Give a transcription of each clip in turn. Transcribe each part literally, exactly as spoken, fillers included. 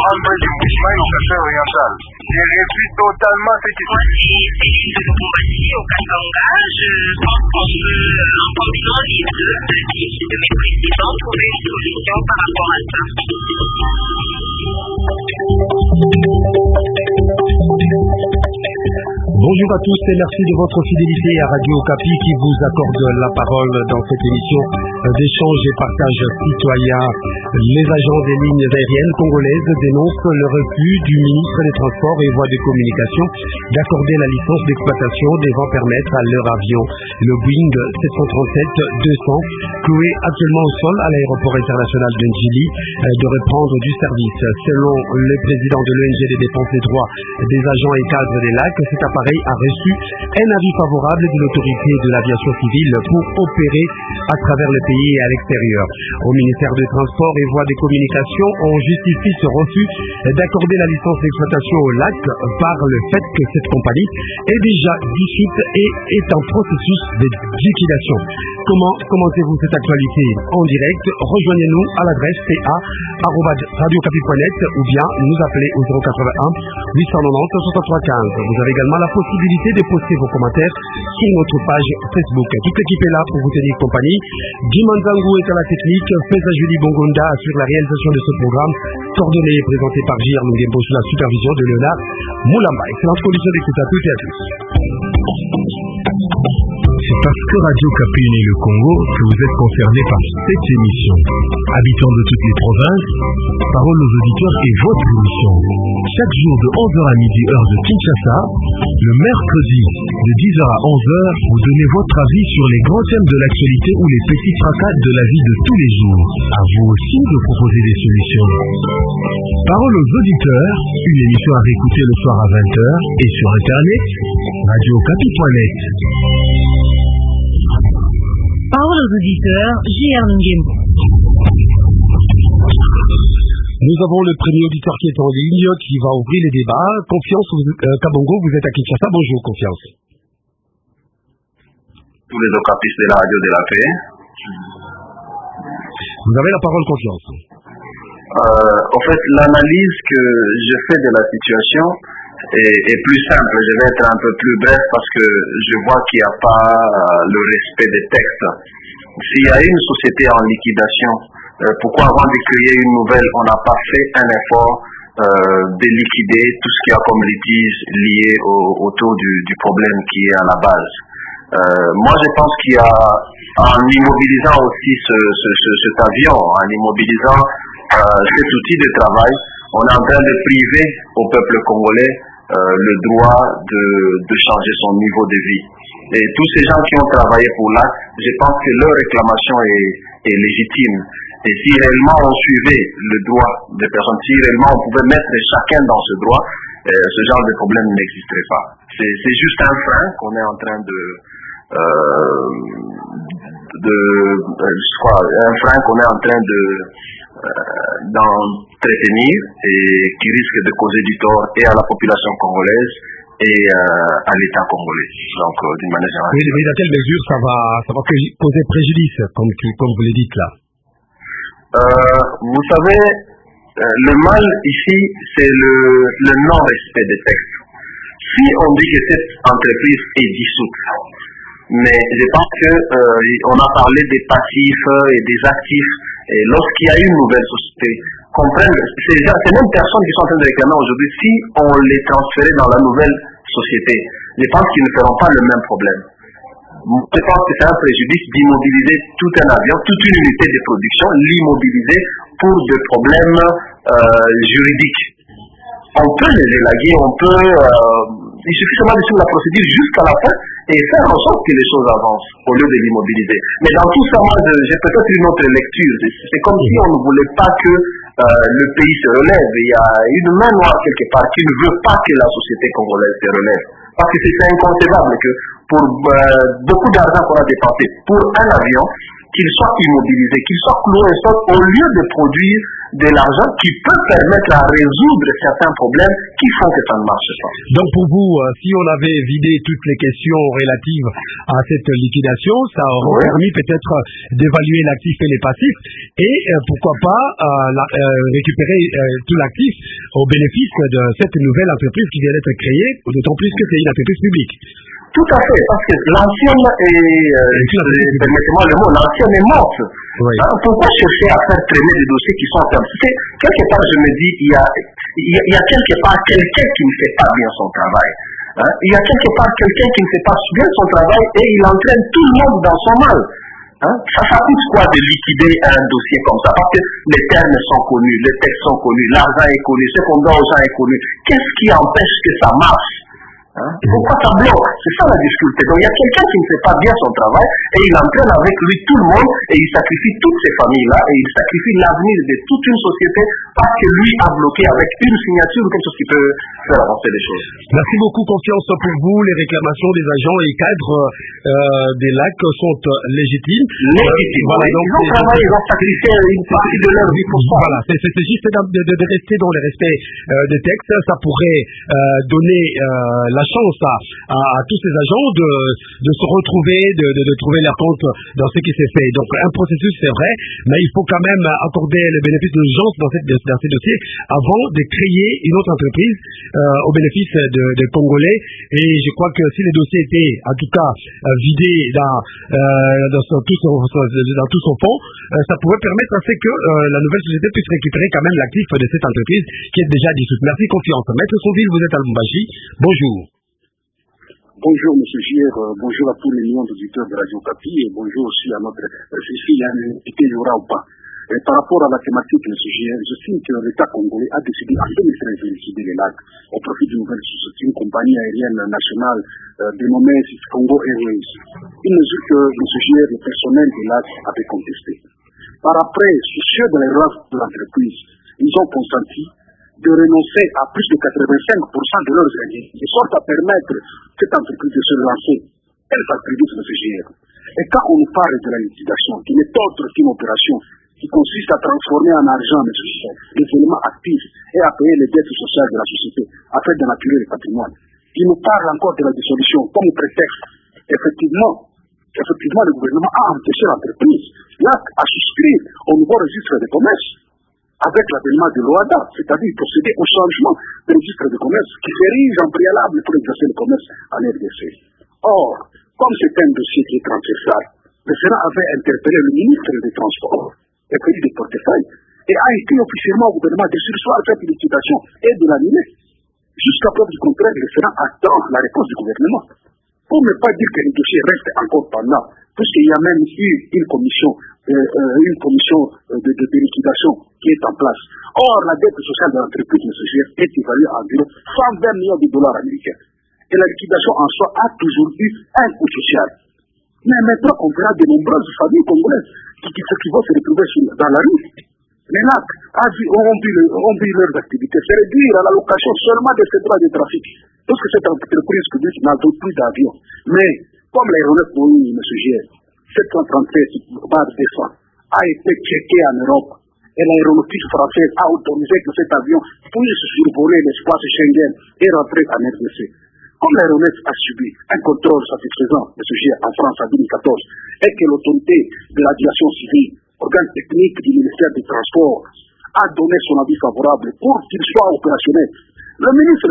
entre du mouvement et l'occasion orientale. Je réfute totalement ce qui se passe. Céline de Lubumbashi au Katanga, je pense qu'on peut, en combinant les deux affiches de mes précédents, trouver une solution par rapport à ça. Bonjour à tous et merci de votre fidélité à Radio Okapi qui vous accorde la parole dans cette émission d'échange et partage citoyen. Les agents des lignes aériennes congolaises dénoncent le refus du ministre des Transports et Voies de Communication d'accorder la licence d'exploitation devant permettre à leur avion, le Boeing sept cent trente-sept deux cents, cloué actuellement au sol à l'aéroport international de Njili, de reprendre du service. Selon le président de l'O N G des défenses des droits des agents et cadres des lacs, cet appareil a reçu un avis favorable de l'autorité de l'aviation civile pour opérer à travers le pays et à l'extérieur. Au ministère des Transports et Voies de Communication, on justifie ce refus d'accorder la licence d'exploitation au lac par le fait que cette compagnie est déjà dissoute et est en processus de liquidation. Comment commentez-vous cette actualité en direct? Rejoignez-nous à l'adresse t a arobase radio okapi point net ou bien nous appelez au zéro quatre-vingt-un huit cent quatre-vingt-dix soixante-trois quinze. Vous avez également la possibilité de poster vos commentaires sur notre page Facebook. Toute l'équipe est là pour vous tenir compagnie. Guy Manzangu est à la technique, Feza Julie Bongonda assure la réalisation de ce programme, coordonné et présenté par J R Mungembo sous la supervision de Léonard Moulamba. Excellente condition d'écoute à toutes et à tous. C'est parce que Radio Okapi unit le Congo que vous êtes concernés par cette émission. Habitants de toutes les provinces, parole aux auditeurs et votre émission. Chaque jour de onze heures à midi, heure de Kinshasa, le mercredi de dix heures à onze heures, vous donnez votre avis sur les grands thèmes de l'actualité ou les petits fracas de la vie de tous les jours. À vous aussi de proposer des solutions. Parole aux auditeurs, une émission à réécouter le soir à vingt heures et sur internet, radio okapi point net. Parole aux auditeurs, J R Mungembo. Nous avons le premier auditeur qui est en ligne, qui va ouvrir les débats. Confiance, euh, Kabongo, vous êtes à Kinshasa. Bonjour, Confiance. Tous les ocapistes de la radio de la paix. Vous avez la parole, Confiance. Euh, en fait, l'analyse que je fais de la situation est, est plus simple. Je vais être un peu plus bref parce que je vois qu'il n'y a pas euh, le respect des textes. S'il y a une société en liquidation, euh, pourquoi avant de créer une nouvelle, on n'a pas fait un effort euh, de liquider tout ce qu'il y a comme litige lié au, autour du, du problème qui est à la base. Euh, moi, je pense qu'il y a, en immobilisant aussi ce, ce, ce, cet avion, en immobilisant euh, cet outil de travail, on est en train de priver au peuple congolais euh, le droit de, de changer son niveau de vie. Et tous ces gens qui ont travaillé pour l'A C, je pense que leur réclamation est, est légitime. Et si réellement on suivait le droit des personnes, si réellement on pouvait mettre chacun dans ce droit, euh, ce genre de problème n'existerait pas. C'est, c'est juste un frein qu'on est en train de... Euh, de euh, je crois, un frein qu'on est en train de euh, d'entretenir et qui risque de causer du tort et à la population congolaise et euh, à l'État congolais, donc euh, d'une manière générale. Oui, mais dans quelle mesure ça va, ça va causer préjudice, comme, comme vous le dites là? euh, Vous savez, euh, le mal ici, c'est le, le non-respect des textes. Si on dit que cette entreprise est dissoute, mais je pense que euh, on a parlé des passifs et des actifs, et lorsqu'il y a une nouvelle société, comprennent, ces, ces mêmes personnes qui sont en train de réclamer aujourd'hui, si on les transférait dans la nouvelle société, je pense qu'ils ne feront pas le même problème. Je pense que c'est un préjudice d'immobiliser tout un avion, toute une unité de production, l'immobiliser pour des problèmes euh, juridiques. On peut les élaguer, on peut... Euh, il suffit seulement de suivre la procédure jusqu'à la fin et faire en sorte que les choses avancent au lieu de l'immobiliser. Mais dans tout ça, moi, j'ai peut-être une autre lecture. C'est comme si on ne voulait pas que euh, le pays se relève. Il y a une main noire quelque part qui ne veut pas que la société congolaise se relève. Parce que c'est inconcevable que pour euh, beaucoup d'argent qu'on a dépensé pour un avion, qu'il soit immobilisé, qu'il soit cloué au sol, au lieu de produire de l'argent qui peut permettre à résoudre certains problèmes qui font que ça ne marche pas. Donc pour vous, euh, si on avait vidé toutes les questions relatives à cette liquidation, ça aurait oui. permis peut-être d'évaluer l'actif et les passifs et euh, pourquoi pas euh, la, euh, récupérer euh, tout l'actif au bénéfice de cette nouvelle entreprise qui vient d'être créée, d'autant plus que c'est une entreprise publique. Tout à fait, parce que l'ancienne est, euh, permettez-moi le mot, l'ancienne est morte. Oui. Hein, pourquoi chercher à faire traîner des dossiers qui sont en termes? Quelque part, je me dis, il y a, il y a, il y a quelque part quelqu'un qui ne fait pas bien son travail. Hein? Il y a quelque part quelqu'un qui ne fait pas bien son travail et il entraîne tout le monde dans son mal. Hein? Ça, ça coûte quoi de liquider un dossier comme ça? Parce que les termes sont connus, les textes sont connus, l'argent est connu, ce qu'on doit aux gens est connu. Qu'est-ce qui empêche que ça marche? Hein? Pourquoi ça bloque? C'est ça la difficulté. Donc il y a quelqu'un qui ne fait pas bien son travail et il entraîne avec lui tout le monde et il sacrifie toutes ces familles-là et il sacrifie l'avenir de toute une société parce que lui a bloqué avec une signature ou quelque chose qui peut faire avancer les choses. Merci beaucoup. Confiance pour vous. Les réclamations des agents et cadres euh, des lacs sont légitimes. Légitimes. Voilà, donc ils ont travaillé, ils ont sacrifié une partie de leur vie pour ça. Voilà, c'est, c'est juste de, de, de rester dans le respect euh, des textes. Ça pourrait euh, donner euh, la chance à, à, à tous ces agents de, de se retrouver, de, de, de trouver leur compte dans ce qui s'est fait. Donc un processus, c'est vrai, mais il faut quand même accorder le bénéfice de l'urgence dans, cette, dans ces dossiers avant de créer une autre entreprise euh, au bénéfice de, de Congolais. Et je crois que si les dossiers étaient en tout cas euh, vidés dans, euh, dans, son, tout son, dans tout son fond, euh, ça pourrait permettre à ce que euh, la nouvelle société puisse récupérer quand même l'actif de cette entreprise qui est déjà dissoute. Merci, confiance. Maître Sauville, vous êtes à Lubumbashi. Bonjour. Bonjour M. Gier, euh, bonjour à tous les millions d'auditeurs de Radio Okapi et bonjour aussi à notre euh, s'il y a une invité, il y aura ou pas. Et par rapport à la thématique M. Gier, j'estime que l'État congolais a décidé en deux mille treize de liquider les lacs au profit d'une nouvelle société, une compagnie aérienne nationale euh, dénommée Congo Airways. Une mesure que M. Gier, le personnel des lacs, avait contestée. Par après, soucieux de la relance de l'entreprise, ils ont consenti de renoncer à plus de quatre-vingt-cinq pour cent de leurs gains, de sorte à permettre cette entreprise de se relancer. Elle va plus vite, M. Gier. Et quand on nous parle de la liquidation, qui n'est autre qu'une opération qui consiste à transformer en argent, M. Gier, les éléments actifs et à payer les dettes sociales de la société afin de naturer le patrimoine, il nous parle encore de la dissolution comme prétexte. Effectivement, effectivement, le gouvernement a empêché l'entreprise là à souscrire au nouveau registre de commerce avec l'avènement de l'O A D A, c'est-à-dire procéder au changement de registre de commerce qui s'érige en préalable pour exercer le commerce en R D C. Or, comme c'est un dossier qui est transversal, le Sénat avait interpellé le ministre des Transports et pays des portefeuilles et a écrit officiellement au gouvernement de surseoir cette liquidation et de l'annuler. Jusqu'à preuve du contraire, le Sénat attend la réponse du gouvernement. Pour ne pas dire que le dossier reste encore pendant, puisqu'il y a même eu une commission, euh, euh, une commission de, de, de liquidation qui est en place. Or, la dette sociale de l'entreprise M. Gier est évaluée à environ cent vingt millions de dollars américains. Et la liquidation en soi a toujours eu un coût social. Mais maintenant, on verra de nombreuses familles congolaises qui, qui, qui vont se retrouver sur, dans la rue. Les lacs ont vu, ont vu leurs activités se réduire à la location seulement de ces droits de trafic. Parce que cette entreprise publique n'a plus d'avions. Mais, comme l'aéronef Boeing, M. Gier, sept cent trente-sept barre deux cents, a été checké en Europe. Et l'aéronautique française a autorisé que cet avion puisse survoler l'espace Schengen et rentrer en R D C. Comme l'aéronef a subi un contrôle satisfaisant, M. Gier, en France en deux mille quatorze, et que l'autorité de l'aviation civile, organe technique du ministère des Transports, a donné son avis favorable pour qu'il soit opérationnel, le ministre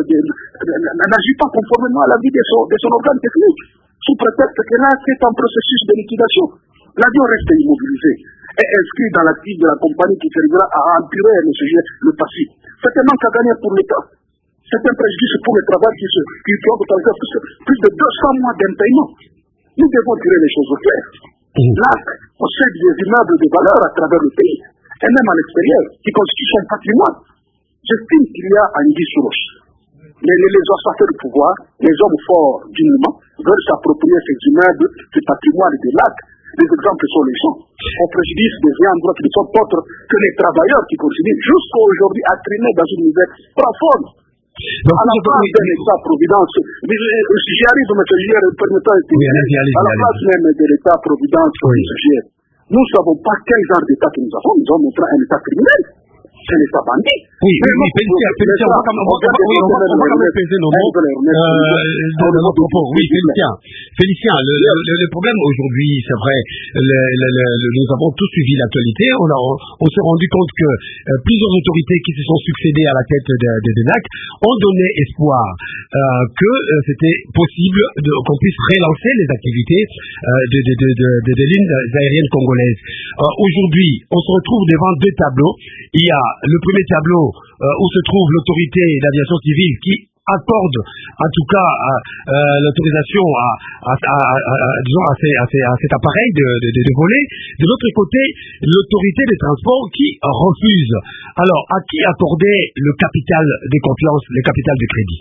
n'agit pas conformément à l'avis de son, de son organe technique, sous prétexte que là, c'est un processus de liquidation. L'avion reste immobilisé et inscrit dans l'actif de la compagnie qui servira à empirer M. Gier le passif. C'est un manque à gagner pour l'État. C'est un préjudice pour le travail qui, se, qui doit autoriser plus, plus de deux cents mois d'impaiement. Nous devons tirer les choses au clair. L'A C possède des immeubles de valeur à travers le pays, et même à l'extérieur, qui constituent son patrimoine. J'estime qu'il y a un guise sur roche. Mais les, les ostenteurs du pouvoir, les hommes forts du mouvement, veulent s'approprier ces immeubles, ce patrimoine des lacs. Les exemples sont les gens, au préjudice des endroits qui ne sont autres que les travailleurs qui continuent jusqu'à aujourd'hui à traîner dans une misère profonde. Donc, à la place de l'État-providence, j'y arrive, M. Gier, permettant de à la place même de l'État-providence, oui. M. Gier, nous ne savons pas quel genre d'État que nous avons, nous avons montré un État criminel. c'est l'État bandit. Oui, oui, oui, Félicien, Félicien, on va quand même, on va, oui, on va, on va quand même peser nos mots euh, de notre propos. Oui, Félicien, Félicien, le, le, le, le problème aujourd'hui, c'est vrai, le, le, le, nous avons tous suivi l'actualité, on, a, on, on s'est rendu compte que euh, plusieurs autorités qui se sont succédées à la tête de, de, de N A C ont donné espoir euh, que euh, c'était possible de, qu'on puisse relancer les activités euh, de, de, de, de, de, de lignes aériennes congolaises. Euh, aujourd'hui, on se retrouve devant deux tableaux. Il y a le premier tableau euh, où se trouve l'autorité d'aviation civile qui accorde en tout cas euh, euh, l'autorisation à, à, à, à, à, disons, à, ces, à, ces, à cet appareil de, de, de, de voler. De l'autre côté, l'autorité des transports qui refuse. Alors, à qui accorder le capital de confiance, le capital de crédit?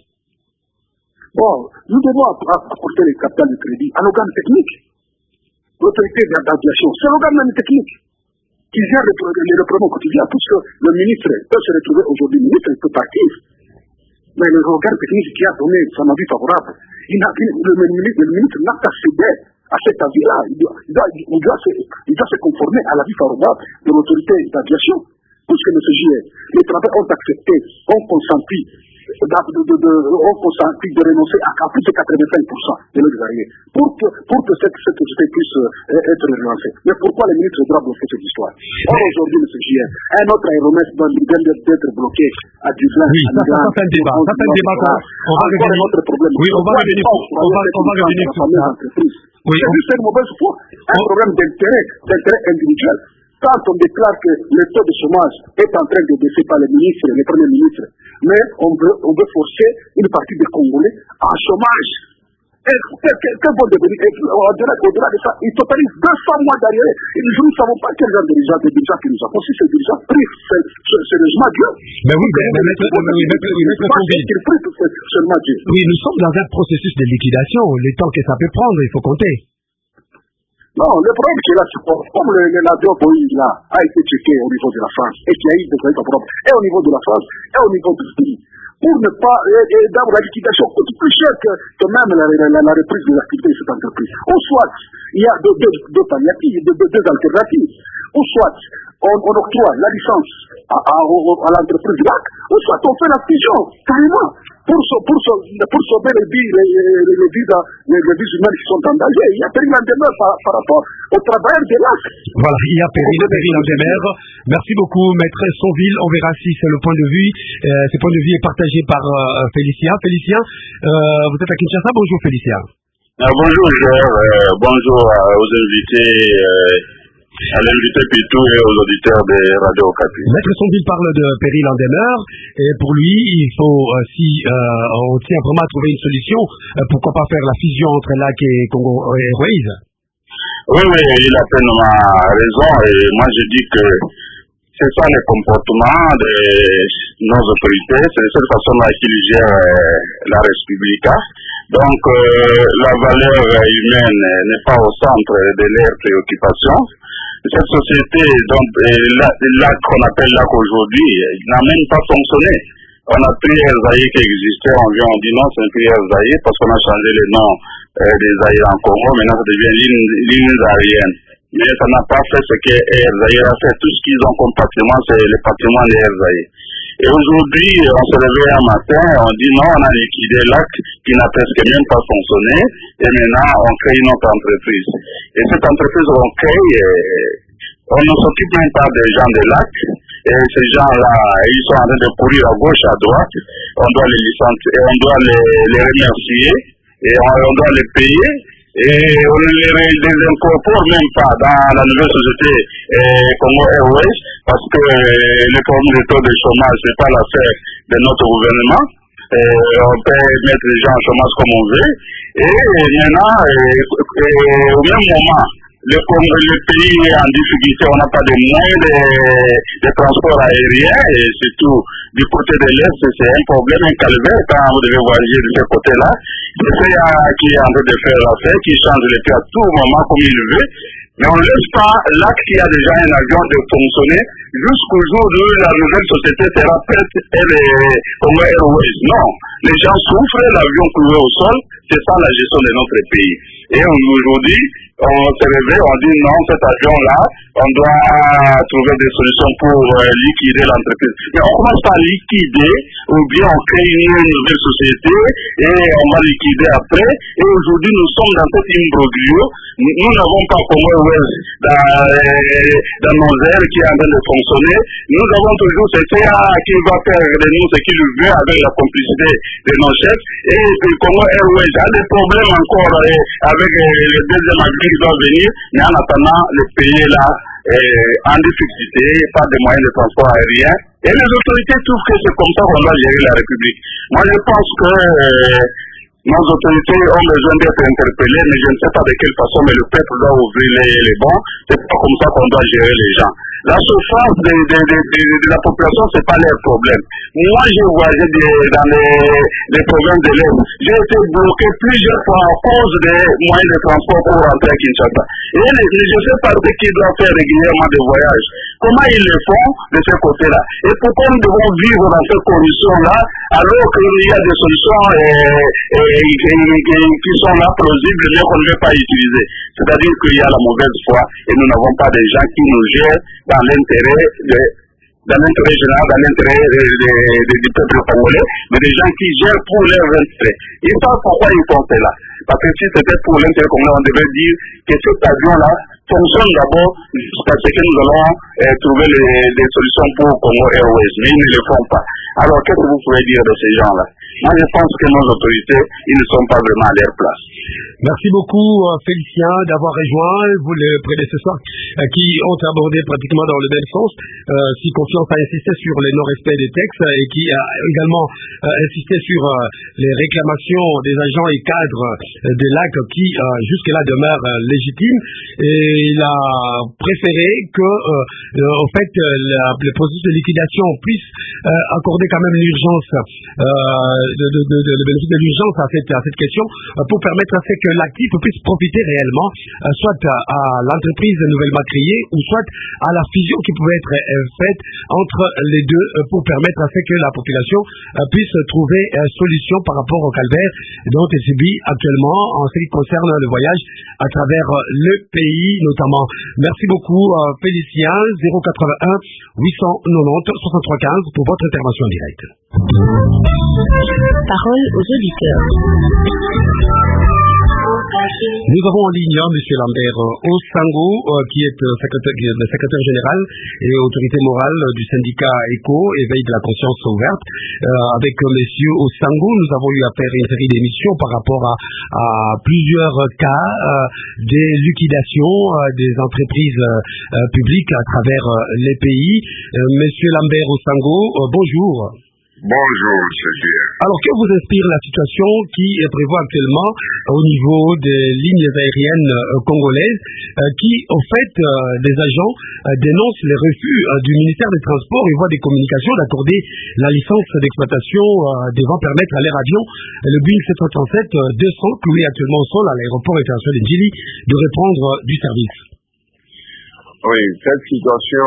Bon, nous devons apporter le capital de crédit à l'organe technique. L'autorité d'aviation, c'est l'organe même technique qui gère les, les, les problèmes quotidiens, puisque le ministre peut se retrouver aujourd'hui ministre, il peut partir. Mais le organe technique qui a donné son avis favorable, il a, le, le, ministre, le ministre n'a qu'à céder à cet avis-là. Il doit, il, doit, il, doit se, il doit se conformer à l'avis favorable de l'autorité d'aviation. Puisque le C G I, les travailleurs ont accepté, ont consenti, de, de, de, de, ont consenti de renoncer à, à plus de quatre-vingt-cinq pour cent de leurs arrières pour que, pour que cette, cette société puisse euh, être relancée. Mais pourquoi les ministres doivent bloquer cette histoire? Or, aujourd'hui, le C G I, un autre aéromètre vient d'être bloqué à Dublin. Oui, ça, ça, ça c'est un débat. Ça, c'est un débat. On va revenir. Notre problème. Oui, on va revenir. On va, on va revenir sur ça. Oui, c'est juste une mauvaise foi. Un problème d'intérêt, d'intérêt individuel. Quand on déclare que le taux de chômage est en train de baisser par les ministres, les premiers ministres, mais on veut, on veut forcer une partie des Congolais en chômage. Et que, que, que vont devenir, au-delà, au-delà de ça, ils totalisent deux cents mois d'arrière. Et nous ne savons pas quel genre de dirigeants, de dirigeants qui nous avons. Si ces dirigeants privent ce logement Dieu. Mais oui, mais maître Dieu. Oui, nous sommes dans un processus de liquidation. Le temps que ça peut prendre, il faut compter. Non, le problème c'est là, comme le, le, l'avion Boeing là a été checké au niveau de la France et qui a eu des problèmes, et au niveau de la France, et au niveau du pays, pour ne pas, et, et dans la liquidation coûte plus cher que, que même la, la, la reprise des activités de cette entreprise. Ou soit, il y a deux, deux, deux palliatives, deux, deux, deux alternatives. Ou soit, on, on octroie la licence à, à, à l'entreprise L A C, ou soit on fait la fusion, carrément. Pour, pour, pour sauver les vies, les, les, les, vies, les, les vies humaines qui sont en danger. Il y a péril en demeure par, par rapport aux travailleurs de l'A C. Voilà, il y a péril, péril en demeure. Merci beaucoup, Maître Sonville. On verra si c'est le point de vue. Euh, ce point de vue est partagé par euh, Félicien. Félicien, euh, vous êtes à Kinshasa. Bonjour, Félicien. Euh, bonjour, Gérard. Euh, bonjour euh, aux invités. Euh, à l'invité Pitou et aux auditeurs de Radio Okapi. Maître Sonville parle de péril en demeure, et pour lui, il faut, euh, si euh, on tient vraiment à trouver une solution, euh, pourquoi pas faire la fusion entre L A C et Congo Airways? Oui, oui, il a pleinement raison, et moi je dis que c'est ça le comportement de nos autorités, c'est de cette façon-là qu'ils gèrent la République. Donc, euh, la valeur humaine n'est pas au centre de leurs préoccupations. Cette société, donc, L A C qu'on appelle L A C aujourd'hui, n'a même pas fonctionné. On a pris Airzaï qui existait, on vient, on dit non, c'est un prix Airzaï parce qu'on a changé le nom euh, des aériens en Congo, maintenant ça devient lignes aériennes. Mais ça n'a pas fait ce que Airzaï a fait. Tout ce qu'ils ont comme patrimoine, c'est le patrimoine de Airzaï. Et aujourd'hui, on se réveille un matin, on dit non, on a liquidé L A C qui n'a presque même pas fonctionné, et maintenant on crée une autre entreprise. Et cette entreprise qu'on crée, on ne s'occupe même pas des gens de L A C, et ces gens-là, ils sont en train de courir à gauche, à droite, on doit les licencier, et on doit les, les remercier, et on, on doit les payer, et on ne les incorpore même pas dans la nouvelle société euh, Congo Airways, parce que euh, le problème du taux de chômage, c'est pas l'affaire de notre gouvernement. Euh, on peut mettre les gens en chômage comme on veut, et maintenant, euh, euh, au même moment, Le, le pays est en difficulté, on n'a pas de moyens de, de transport aérien, et surtout du côté de l'Est, c'est un problème, un calvaire quand vous devez voyager de ce côté-là. C'est ça qui est en train de faire l'affaire, qui change le prix à tout moment comme il veut, mais on ne laisse pas là qu'il y a déjà un avion de fonctionner jusqu'au jour où la nouvelle société sera prête et les Congo Airways. Non, les gens souffrent, l'avion coulé au sol, c'est ça la gestion de notre pays. Et aujourd'hui, on s'est réveillé, on dit non, cet avion-là, on doit trouver des solutions pour euh, liquider l'entreprise. Mais on commence par liquider, ou bien on crée une nouvelle société et on va liquider après. Et aujourd'hui, nous sommes dans cet imbroglio. Nous, nous n'avons pas Congo Airways dans, euh, dans nos ailes qui est en train de fonctionner. Nous avons toujours ce C A qui va faire de nous ce qu'il veut avec la complicité de nos chefs. Et puis Congo Airways a des problèmes encore euh, avec euh, le deuxième avion qui doit venir, mais en attendant, le pays là est en difficulté, pas de moyens de transport aérien. Et les autorités trouvent que c'est comme ça qu'on doit gérer la République. Moi, je pense que euh, nos autorités ont besoin d'être interpellées, mais je ne sais pas de quelle façon, mais le peuple doit ouvrir les, les bancs. C'est pas comme ça qu'on doit gérer les gens. La souffrance de, de, de, de, de la population, c'est pas leur problème. Moi, j'ai voyagé dans les, les provinces de l'Est. J'ai été bloqué plusieurs fois à cause des moyens de transport pour rentrer à Kinshasa. Et les, je ne sais pas ce qu'ils doivent faire régulièrement des voyages. Comment ils le font de ce côté-là? Et pourquoi nous devons vivre dans ces conditions-là alors qu'il y a des solutions et, et, et, et, qui sont là plausibles mais qu'on ne veut pas utiliser? C'est-à-dire qu'il y a la mauvaise foi et nous n'avons pas des gens qui nous gèrent dans l'intérêt de, dans l'intérêt général, dans l'intérêt de, de, de, du peuple congolais, mais des gens qui gèrent pour leurs intérêts. Ils savent pourquoi ils font cela. Parce que si c'était pour l'intérêt congolais, on devait dire que cet avion-là fonctionne d'abord jusqu'à ce que nous allons euh, trouver les, des solutions pour Congo Airways, mais ils ne le font pas. Alors, qu'est-ce que vous pouvez dire de ces gens-là? Moi, je pense que nos autorités, ils ne sont pas vraiment à leur place. Merci beaucoup, Félicien, d'avoir rejoint vous, les prédécesseurs euh, qui ont abordé pratiquement dans le même sens. Euh, si Confiance a insisté sur le non-respect des textes et qui a également euh, insisté sur euh, les réclamations des agents et cadres euh, des L A C qui, euh, jusque-là, demeurent euh, légitimes. Et il a préféré que, euh, euh, en fait, la, le processus de liquidation puisse euh, accorder quand même l'urgence, euh, de, de, de, de, le bénéfice de l'urgence à cette, à cette question euh, pour permettre à ce que l'actif puisse profiter réellement, euh, soit à, à l'entreprise nouvellement créée ou soit à la fusion qui pouvait être euh, faite entre les deux euh, pour permettre à ce que la population euh, puisse trouver euh, solution par rapport au calvaire dont elle subit actuellement en ce qui concerne le voyage à travers euh, le pays notamment. Merci beaucoup euh, Félicien. Zéro quatre-vingt-un huit cent quatre-vingt-dix soixante-trois quinze pour votre intervention directe. Parole aux auditeurs. Nous avons en ligne M. Lambert Osango, euh, qui est euh, secrétaire, le secrétaire général et autorité morale du syndicat ECO, Éveil de la conscience ouverte. Euh, avec euh, M. Osango, nous avons eu à faire une série d'émissions par rapport à, à plusieurs cas euh, des liquidations euh, des entreprises euh, publiques à travers euh, les pays. Euh, M. Lambert Osango, euh, bonjour. Bonjour, monsieur Pierre. Alors, que vous inspire la situation qui est prévue actuellement au niveau des lignes aériennes euh, congolaises euh, qui, en fait, euh, des agents euh, dénoncent les refus euh, du ministère des Transports et voient des communications d'accorder la licence d'exploitation euh, devant permettre à l'air avion, le Boeing sept cent trente-sept deux cents, cloué actuellement au sol à l'aéroport international de Djili, de reprendre euh, du service? Oui, cette situation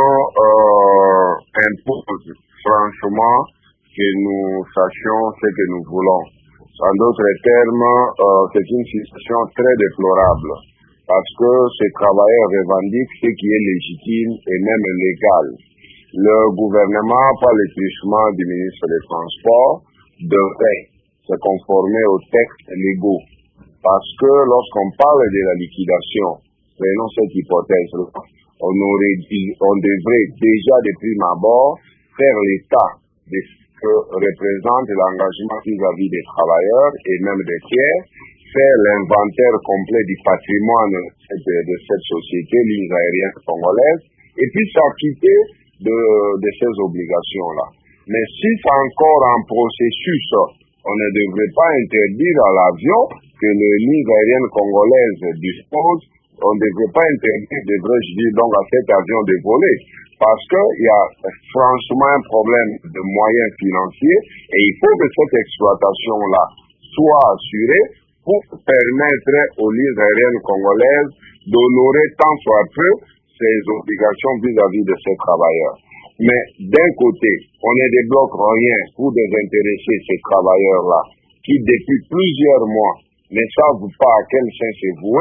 euh, impose franchement que nous sachions ce que nous voulons. En d'autres termes, euh, c'est une situation très déplorable parce que ces travailleurs revendiquent ce qui est légitime et même légal. Le gouvernement, par le truchement du ministre des Transports, devrait se conformer aux textes légaux parce que lorsqu'on parle de la liquidation, prenons cette hypothèse-là, on, aurait dit, on devrait déjà de prime abord faire l'état de que représente l'engagement vis-à-vis des travailleurs et même des tiers, faire l'inventaire complet du patrimoine de, de cette société, lignes aériennes congolaises, et puis s'acquitter de, de ces obligations-là. Mais si c'est encore un processus, on ne devrait pas interdire à l'avion que les lignes aériennes congolaises disposent, on ne devrait pas interdire, devrais-je dire, donc à cet avion de voler. Parce qu'il y a franchement un problème de moyens financiers et il faut que cette exploitation-là soit assurée pour permettre aux lignes aériennes congolaises d'honorer tant soit peu ses obligations vis-à-vis de ces travailleurs. Mais d'un côté, on ne débloque rien pour désintéresser ces travailleurs-là qui depuis plusieurs mois ne savent pas à quel sens se vouer.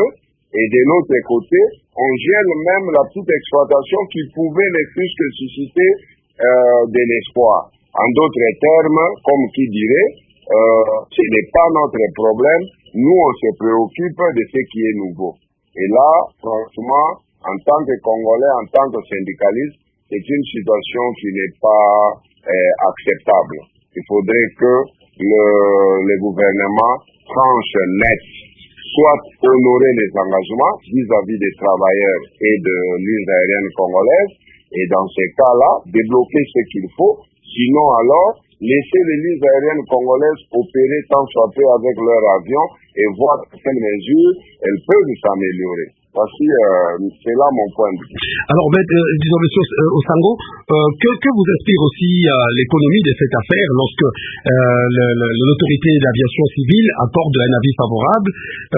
Et de l'autre côté, on gèle même la petite exploitation qui pouvait ne plus que susciter euh, de l'espoir. En d'autres termes, comme qui dirait, euh, ce n'est pas notre problème, nous on se préoccupe de ce qui est nouveau. Et là, franchement, en tant que Congolais, en tant que syndicaliste, c'est une situation qui n'est pas euh, acceptable. Il faudrait que le, le gouvernement tranche net, soit honorer les engagements vis-à-vis des travailleurs et de l'usine aérienne congolaise, et dans ces cas-là, débloquer ce qu'il faut, sinon alors, laisser les lignes aériennes congolaises opérer tant soit peu avec leurs avions et voir dans quelle mesure elles peuvent s'améliorer. Voici, euh, c'est là mon point de vue. Alors, mais, euh, disons, monsieur euh, Osango, euh, que, que vous inspire aussi euh, l'économie de cette affaire lorsque euh, l'autorité d'aviation civile accorde un avis favorable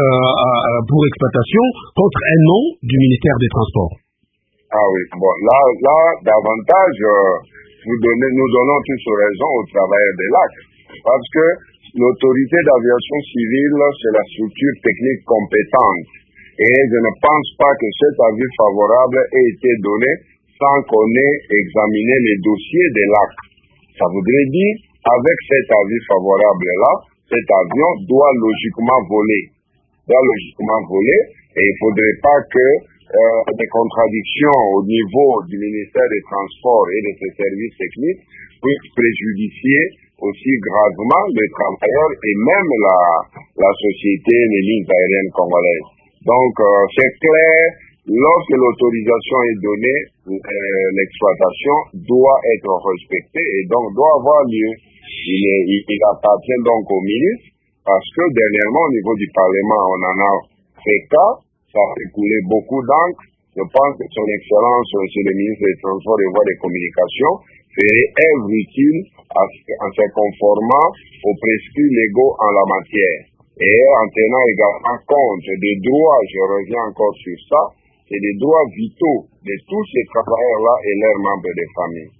euh, pour exploitation contre un non du ministère des Transports? Ah oui, bon, là, là davantage, euh, nous, donnez, nous donnons tous raison aux travailleurs des lacs, parce que l'autorité d'aviation civile, c'est la structure technique compétente. Et je ne pense pas que cet avis favorable ait été donné sans qu'on ait examiné les dossiers des lacs. Ça voudrait dire, avec cet avis favorable-là, cet avion doit logiquement voler. Doit logiquement voler, et il ne faudrait pas que euh, des contradictions au niveau du ministère des Transports et de ses services techniques puissent préjudicier aussi gravement les travailleurs et même la, la société, les lignes aériennes congolaises. Donc, euh, c'est clair, lorsque l'autorisation est donnée, euh, l'exploitation doit être respectée et donc doit avoir lieu. Il, est, il, il appartient donc au ministre, parce que dernièrement, au niveau du Parlement, on en a fait cas, ça a fait couler beaucoup d'encre. Je pense que son Excellence, monsieur le ministre des Transports et Voies de Communication, ferait œuvre utile en se conformant aux prescrits légaux en la matière. Et en tenant également compte des droits, je reviens encore sur ça, c'est des droits vitaux de tous ces travailleurs-là et leurs membres de famille.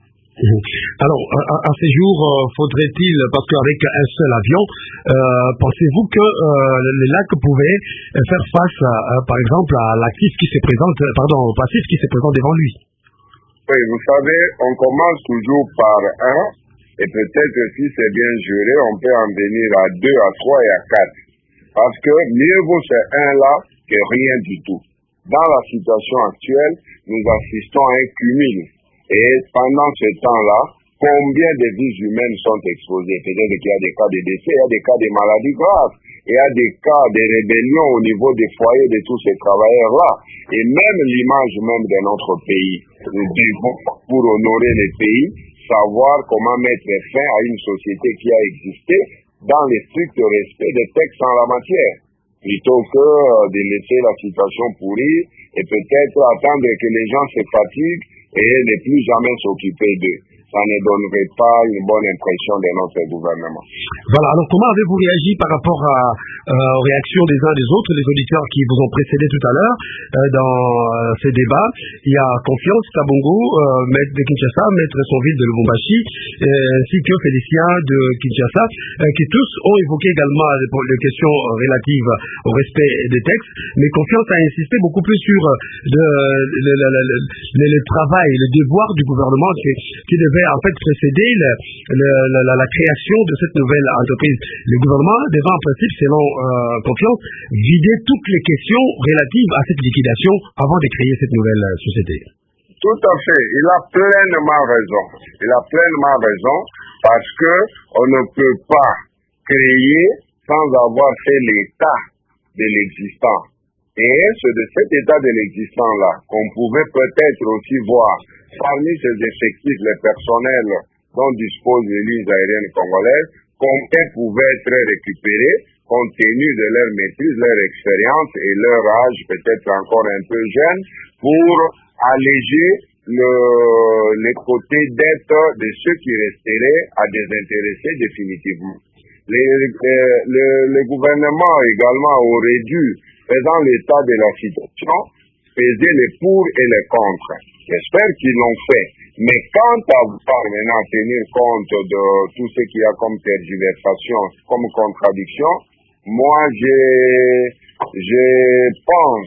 Alors, à, à ces jours, euh, faudrait-il, parce qu'avec un seul avion, euh, pensez-vous que euh, les lacs pouvaient faire face, à, à, par exemple, à l'actif qui se présente, pardon, au passif qui se présente devant lui? Oui, vous savez, on commence toujours par un, et peut-être que si c'est bien géré, on peut en venir à deux, à trois et à quatre. Parce que mieux vaut ce un-là que rien du tout. Dans la situation actuelle, nous assistons à un cumul. Et pendant ce temps-là, combien de vies humaines sont exposées? Peut-être qu'il y a des cas de décès, il y a des cas de maladies graves, il y a des cas de rébellion au niveau des foyers de tous ces travailleurs-là. Et même l'image même de notre pays. Nous devons, pour honorer le pays, savoir comment mettre fin à une société qui a existé dans le strict respect des textes en la matière, plutôt que de laisser la situation pourrir et peut-être attendre que les gens se fatiguent et ne plus jamais s'occuper d'eux. Ça ne donnerait pas une bonne impression de notre gouvernement. Voilà, alors comment avez-vous réagi par rapport à, euh, aux réactions des uns des autres, les auditeurs qui vous ont précédé tout à l'heure euh, dans euh, ces débats? Il y a Confiance Kabongo, euh, maître de Kinshasa, maître Sonville de Lubumbashi, euh, ainsi que Félicien de Kinshasa, euh, qui tous ont évoqué également les, les questions relatives au respect des textes, mais Confiance a insisté beaucoup plus sur le, le, le, le, le, le travail, le devoir du gouvernement qui, qui devait en fait précéder le, le, la, la création de cette nouvelle entreprise. Le gouvernement devait en principe, selon euh, Confiance, vider toutes les questions relatives à cette liquidation avant de créer cette nouvelle euh, société. Tout à fait. Il a pleinement raison. Il a pleinement raison parce que on ne peut pas créer sans avoir fait l'état de l'existant. Et c'est de cet état de l'existant-là qu'on pouvait peut-être aussi voir parmi ces effectifs, les personnels dont disposent les lignes aériennes congolaises, combien pouvaient être récupérés compte tenu de leur maîtrise, leur expérience et leur âge peut-être encore un peu jeune pour alléger le, les côtés dette de ceux qui resteraient à désintéressés définitivement. Les, les, le, le gouvernement également aurait dû, faisant l'état de la situation, peser les pour et les contre. J'espère qu'ils l'ont fait. Mais quant à vouloir maintenant tenir compte de tout ce qu'il y a comme tergiversation, comme contradiction, moi je, je pense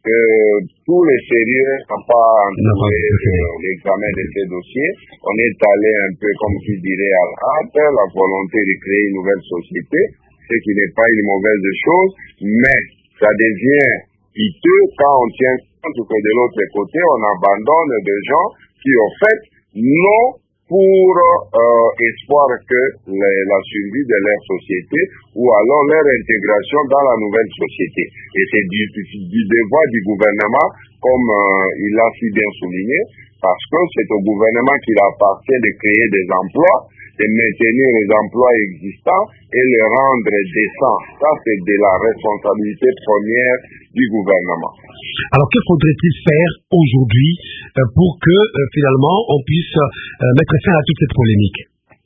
que tous les sérieux n'ont pas entouré l'examen de ces dossiers. On est allé un peu, comme qui dirait, à la hâte, la volonté de créer une nouvelle société, ce qui n'est pas une mauvaise chose, mais ça devient piteux quand on tient compte que de l'autre côté, on abandonne des gens qui, en fait, n'ont pour euh, espoir que les, la survie de leur société ou alors leur intégration dans la nouvelle société. Et c'est du, du devoir du gouvernement, comme euh, il l'a si bien souligné, parce que c'est au gouvernement qu'il appartient de créer des emplois, de maintenir les emplois existants et les rendre décents. Ça, c'est de la responsabilité première du gouvernement. Alors, que faudrait-il faire aujourd'hui euh, pour que, euh, finalement, on puisse euh, mettre fin à toute cette polémique?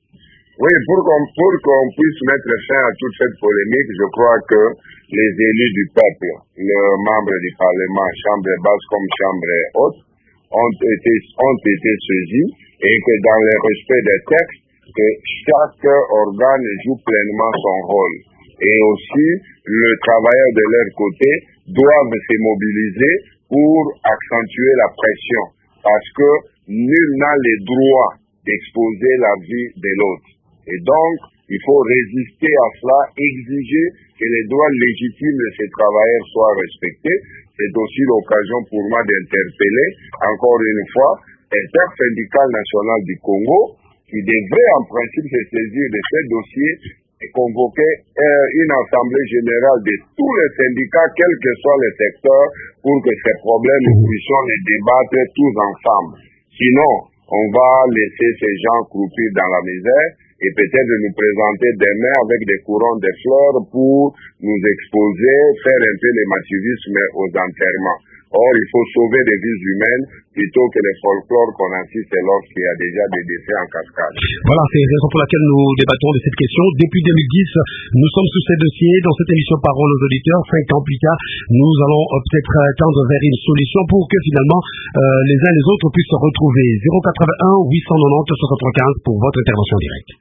Oui, pour qu'on, pour qu'on puisse mettre fin à toute cette polémique, je crois que les élus du peuple, les membres du Parlement, chambre basse comme chambre haute, ont été, ont été saisis et que dans le respect des textes, que chaque organe joue pleinement son rôle. Et aussi, les travailleurs de leur côté doivent se mobiliser pour accentuer la pression, parce que nul n'a le droit d'exposer la vie de l'autre. Et donc, il faut résister à cela, exiger que les droits légitimes de ces travailleurs soient respectés. C'est aussi l'occasion pour moi d'interpeller, encore une fois, l'intersyndicale nationale du Congo, qui devrait en principe se saisir de ce dossier et convoquer euh, une assemblée générale de tous les syndicats, quels que soient les secteurs, pour que ces problèmes, nous puissions les débattre tous ensemble. Sinon, on va laisser ces gens croupir dans la misère et peut-être nous présenter demain avec des couronnes de fleurs pour nous exposer, faire un peu l'émativisme aux enterrements. Or, il faut sauver des vies humaines plutôt que les folklores qu'on assiste lorsqu'il y a déjà des décès en cascade. Voilà, c'est la raison pour laquelle nous débattons de cette question. Depuis deux mille dix, nous sommes sous ces dossiers. Dans cette émission Parole aux auditeurs, cinq ans plus tard, nous allons peut-être tendre vers une solution pour que finalement euh, les uns et les autres puissent se retrouver. zéro quatre-vingt-un huit cent quatre-vingt-dix soixante-trois quinze pour votre intervention directe.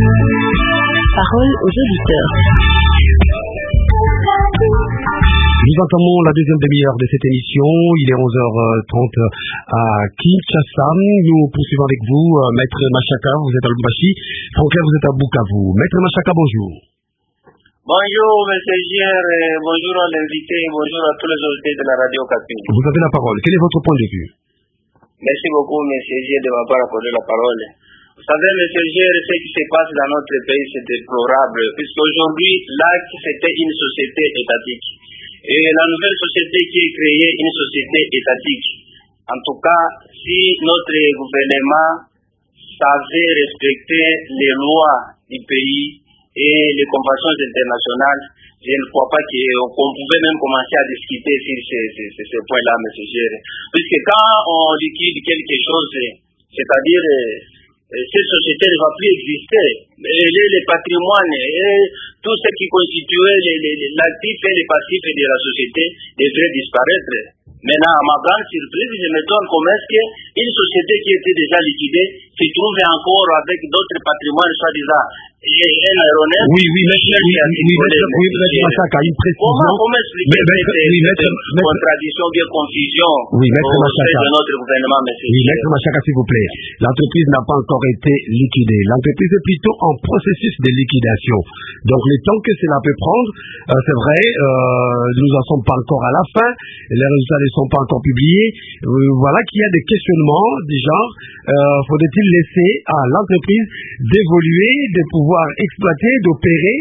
Parole aux auditeurs. Nous entamons la deuxième demi-heure de cette émission. Il est onze heures trente à Kinshasa. Nous poursuivons avec vous, euh, Maître Machaka, vous êtes à Lubumbashi. Franklin, vous êtes à Bukavu. Maître Machaka, bonjour. Bonjour, M. Gier, bonjour à l'invité, bonjour à tous les auditeurs de la radio Kapi. Vous avez la parole. Quel est votre point de vue? Merci beaucoup, M. Gier, de m'avoir accordé la parole. Vous savez, M. Gier, ce qui se passe dans notre pays, c'est déplorable, puisqu'aujourd'hui, l'A C, c'était une société étatique. Et la nouvelle société qui est créée, une société étatique. En tout cas, si notre gouvernement savait respecter les lois du pays et les conventions internationales, je ne crois pas qu'on pouvait même commencer à discuter sur ces, ces, ces, ces points-là, M. Gier. Puisque quand on liquide quelque chose, c'est-à-dire cette société ne va plus exister. Les, les patrimoines et tout ce qui constituait l'actif et les passifs de la société devraient disparaître. Maintenant, à ma grande surprise, je m'étonne comment est-ce qu'une société qui était déjà liquidée se trouve encore avec d'autres patrimoines soi-disant. Et un aéronef. Oui, oui, maître, oui, oui, oui, maître Machaka, une précision. Comment, comment expliquer maître, cette, oui, maître, cette maître, contradiction, bien confusion oui, maître au Machaka. sein de notre gouvernement, monsieur? Oui, maître Machaka, s'il vous plaît. L'entreprise n'a pas encore été liquidée. L'entreprise est plutôt en processus de liquidation. Donc, le temps que cela peut prendre, euh, c'est vrai, euh, nous n'en sommes pas encore à la fin. Les résultats ne sont pas encore publiés. Euh, voilà qu'il y a des questionnements du genre, euh, faudrait-il laisser à l'entreprise d'évoluer, de pouvoir exploiter, d'opérer.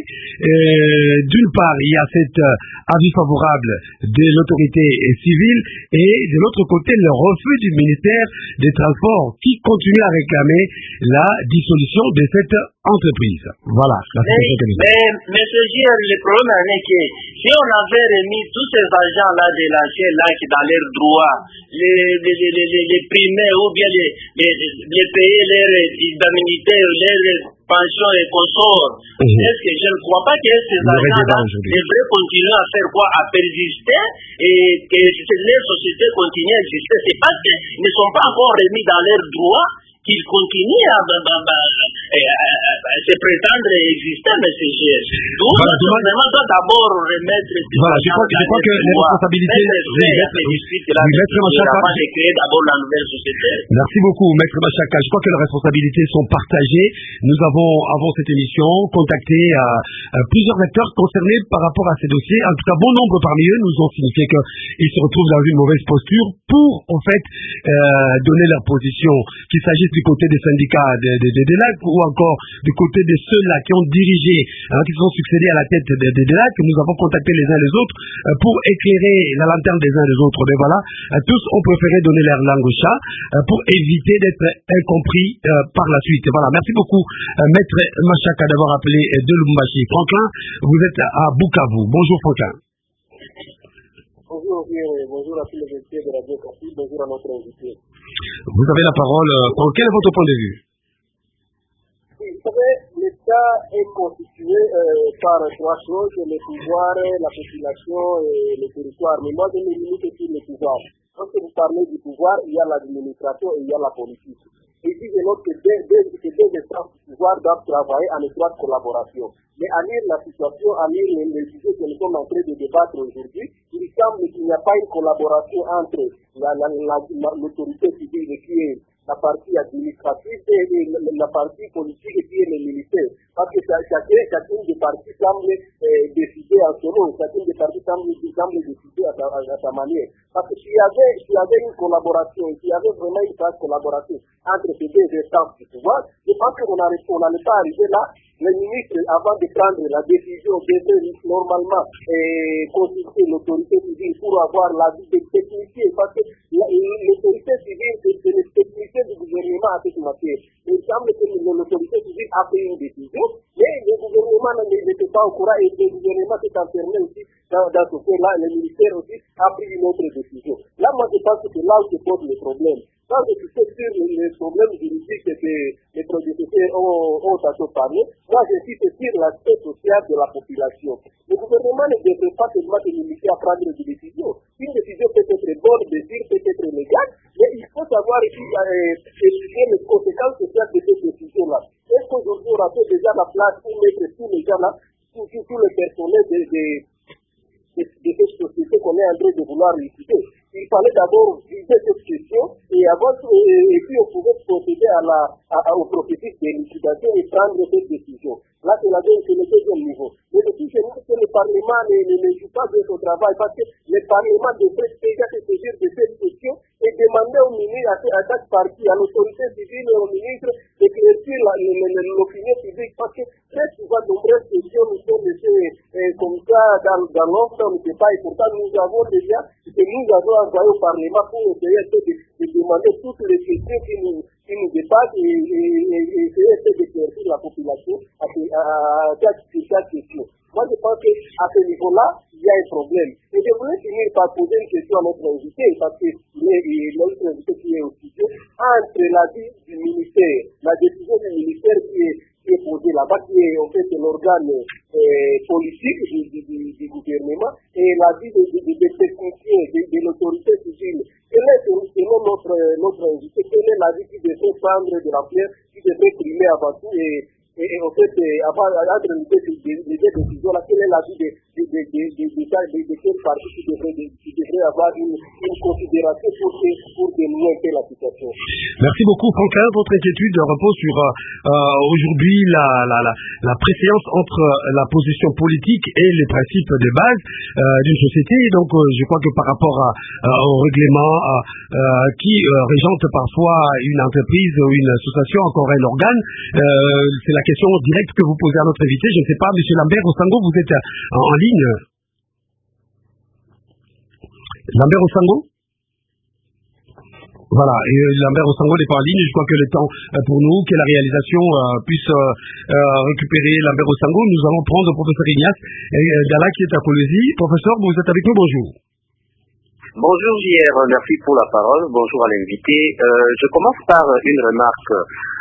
Euh, d'une part, il y a cet euh, avis favorable de l'autorité civile et de l'autre côté, le refus du ministère des Transports qui continue à réclamer la dissolution de cette entreprise. Voilà. La mais, mais, mais ce Gier, le problème est que si on avait remis tous ces agents-là de l'ancien lac dans leurs droits, les, les, les, les, les primer ou bien les, les, les payer leurs indemnités, leurs pensions et consorts, mmh. Est-ce que je ne crois pas que ces agents-là devraient continuer à faire quoi? À persister et que les sociétés continuent à exister. C'est parce qu'ils ne sont pas encore remis dans leurs droits qu'il continue à, à, à, à, à, à se prétendre exister, M. G S. Donc, voilà, le gouvernement doit d'abord remettre... Voilà, je crois, je crois que les responsabilités... Oui, maître, oui, maître Machaka, de créer d'abord la nouvelle société. Merci beaucoup, maître Machaka. Je crois que les responsabilités sont partagées. Nous avons, avant cette émission, contacté euh, euh, plusieurs acteurs concernés par rapport à ces dossiers. En tout cas, bon nombre parmi eux nous ont signifié qu'ils se retrouvent dans une mauvaise posture pour, en fait, euh, donner leur position, qu'il s'agisse du côté des syndicats des de, de, de lacs ou encore du côté de ceux-là qui ont dirigé, hein, qui se sont succédés à la tête des de, de lacs. Nous avons contacté les uns les autres euh, pour éclairer la lanterne des uns des autres. Mais voilà, euh, tous ont préféré donner leur langue au chat euh, pour éviter d'être incompris euh, par la suite. Voilà, merci beaucoup, euh, maître Machaka, d'avoir appelé euh, de Lubumbashi. Franklin, vous êtes à Bukavu. Bonjour Franklin. Bonjour, bonjour à tous les invités de Radio Kapi, bonjour à notre invité. Vous avez la parole. Pour quel est votre point de vue? Oui, vous savez, l'État est constitué euh, par trois choses, le pouvoir, la population et le territoire. Mais moi, je me limite sur le pouvoir. Lorsque vous parlez du pouvoir, il y a l'administration et il y a la politique. Et puis, je note que deux, deux, que deux instances du pouvoir doivent travailler en étroite collaboration. Mais à lire la situation, à lire les, les sujets que nous sommes en train de débattre aujourd'hui, il semble qu'il n'y a pas une collaboration entre la, la, la, la, l'autorité civile qui est la partie administrative et la, la partie politique qui est le militaire. Parce que chacun, chacune des parties semble euh, décider en solo, chacune des parties semble, semble décider à sa, à sa manière. Parce que s'il y avait, s'il y avait une collaboration, s'il y avait vraiment une phase collaboration entre ces deux instances du pouvoir, je pense qu'on n'allait pas arriver là. Le ministre, avant de prendre la décision, devait normalement euh, consulter l'autorité civile pour avoir l'avis des techniciens, parce que la, l'autorité civile, c'est le technicien du gouvernement à cette matière. Il semble que l'autorité civile a pris une décision, mais le gouvernement n'était pas au courant et le gouvernement s'est enfermé aussi dans, dans ce fait-là, le ministère aussi a pris une autre décision. Là, moi, je pense que c'est là où se pose le problème. Quand je suis sur les problèmes juridiques que les prédécesseurs ont, ont assez parlé, moi je suis sur l'aspect social de la population. Le gouvernement ne devrait pas seulement se limiter à prendre des décisions. Une décision peut être bonne, de dire peut être légale, mais il faut savoir étudier les conséquences sociales de ces décisions-là. Est-ce qu'aujourd'hui on a fait déjà la place pour mettre tous les gens là, tout, tout, tout le personnel de, de, de, de cette société qu'on est en train de vouloir liquider? Il fallait d'abord viser cette question et, avant, et, et puis on pouvait procéder à la, à, à, au processus de liquidation et prendre cette décision. Là, c'est, la, c'est le deuxième niveau. Mais le plus c'est que le Parlement ne, ne, ne joue pas de son travail parce que le Parlement devrait déjà se saisir de cette question et demander au ministre, à, à chaque partie, à l'autorité civile et au ministre d'éclaircir l'opinion publique parce que très souvent, de nombreuses questions nous sont laissées euh, comme ça dans, dans l'ombre, on ne sait pas, et pourtant nous avons déjà, et nous avons envoyé au Parlement pour essayer de, de demander toutes les questions qui nous, qui nous dépassent et, et, et, et essayer d'éclaircir la population à, à, à chaque, chaque question. Moi, je pense qu'à ce niveau-là, il y a un problème. Et je voulais finir par poser une question à notre invité, parce que notre invité qui est au studio, entre l'avis du ministère, la décision du ministère qui est, qui est posée là-bas, qui est en fait l'organe euh, politique du, du, du, du gouvernement, et l'avis des de, de, de techniciens, de, de l'autorité civile. Quel est, selon notre, notre invité, quel est l'avis qui devrait prendre de la pierre, qui devrait primer avant tout et Et, et en fait, euh, avant, entre les deux, les deux décisions, là, quel est l'avis de, de, de, de, de, de, de, de quelle partie qui devrait, de, qui devrait avoir une, une considération pour, pour dénouer la situation. Merci beaucoup, Franklin. Votre inquiétude repose sur euh, aujourd'hui la, la, la, la préséance entre la position politique et les principes de base euh, d'une société. Donc, euh, je crois que par rapport à, euh, au règlement euh, euh, qui euh, régente parfois une entreprise ou une association, encore un organe, euh, c'est la question directe que vous posez à notre invité. Je ne sais pas, M. Lambert Osango, vous êtes en, en ligne. Lambert Osango? Voilà, et euh, Lambert Osango n'est pas en ligne. Je crois que le temps euh, pour nous, que la réalisation euh, puisse euh, euh, récupérer Lambert Osango, nous allons prendre le professeur Ignace euh, Dala qui est à Colosie. Professeur, vous êtes avec nous, bonjour. Bonjour J R, merci pour la parole, bonjour à l'invité. Euh, je commence par une remarque.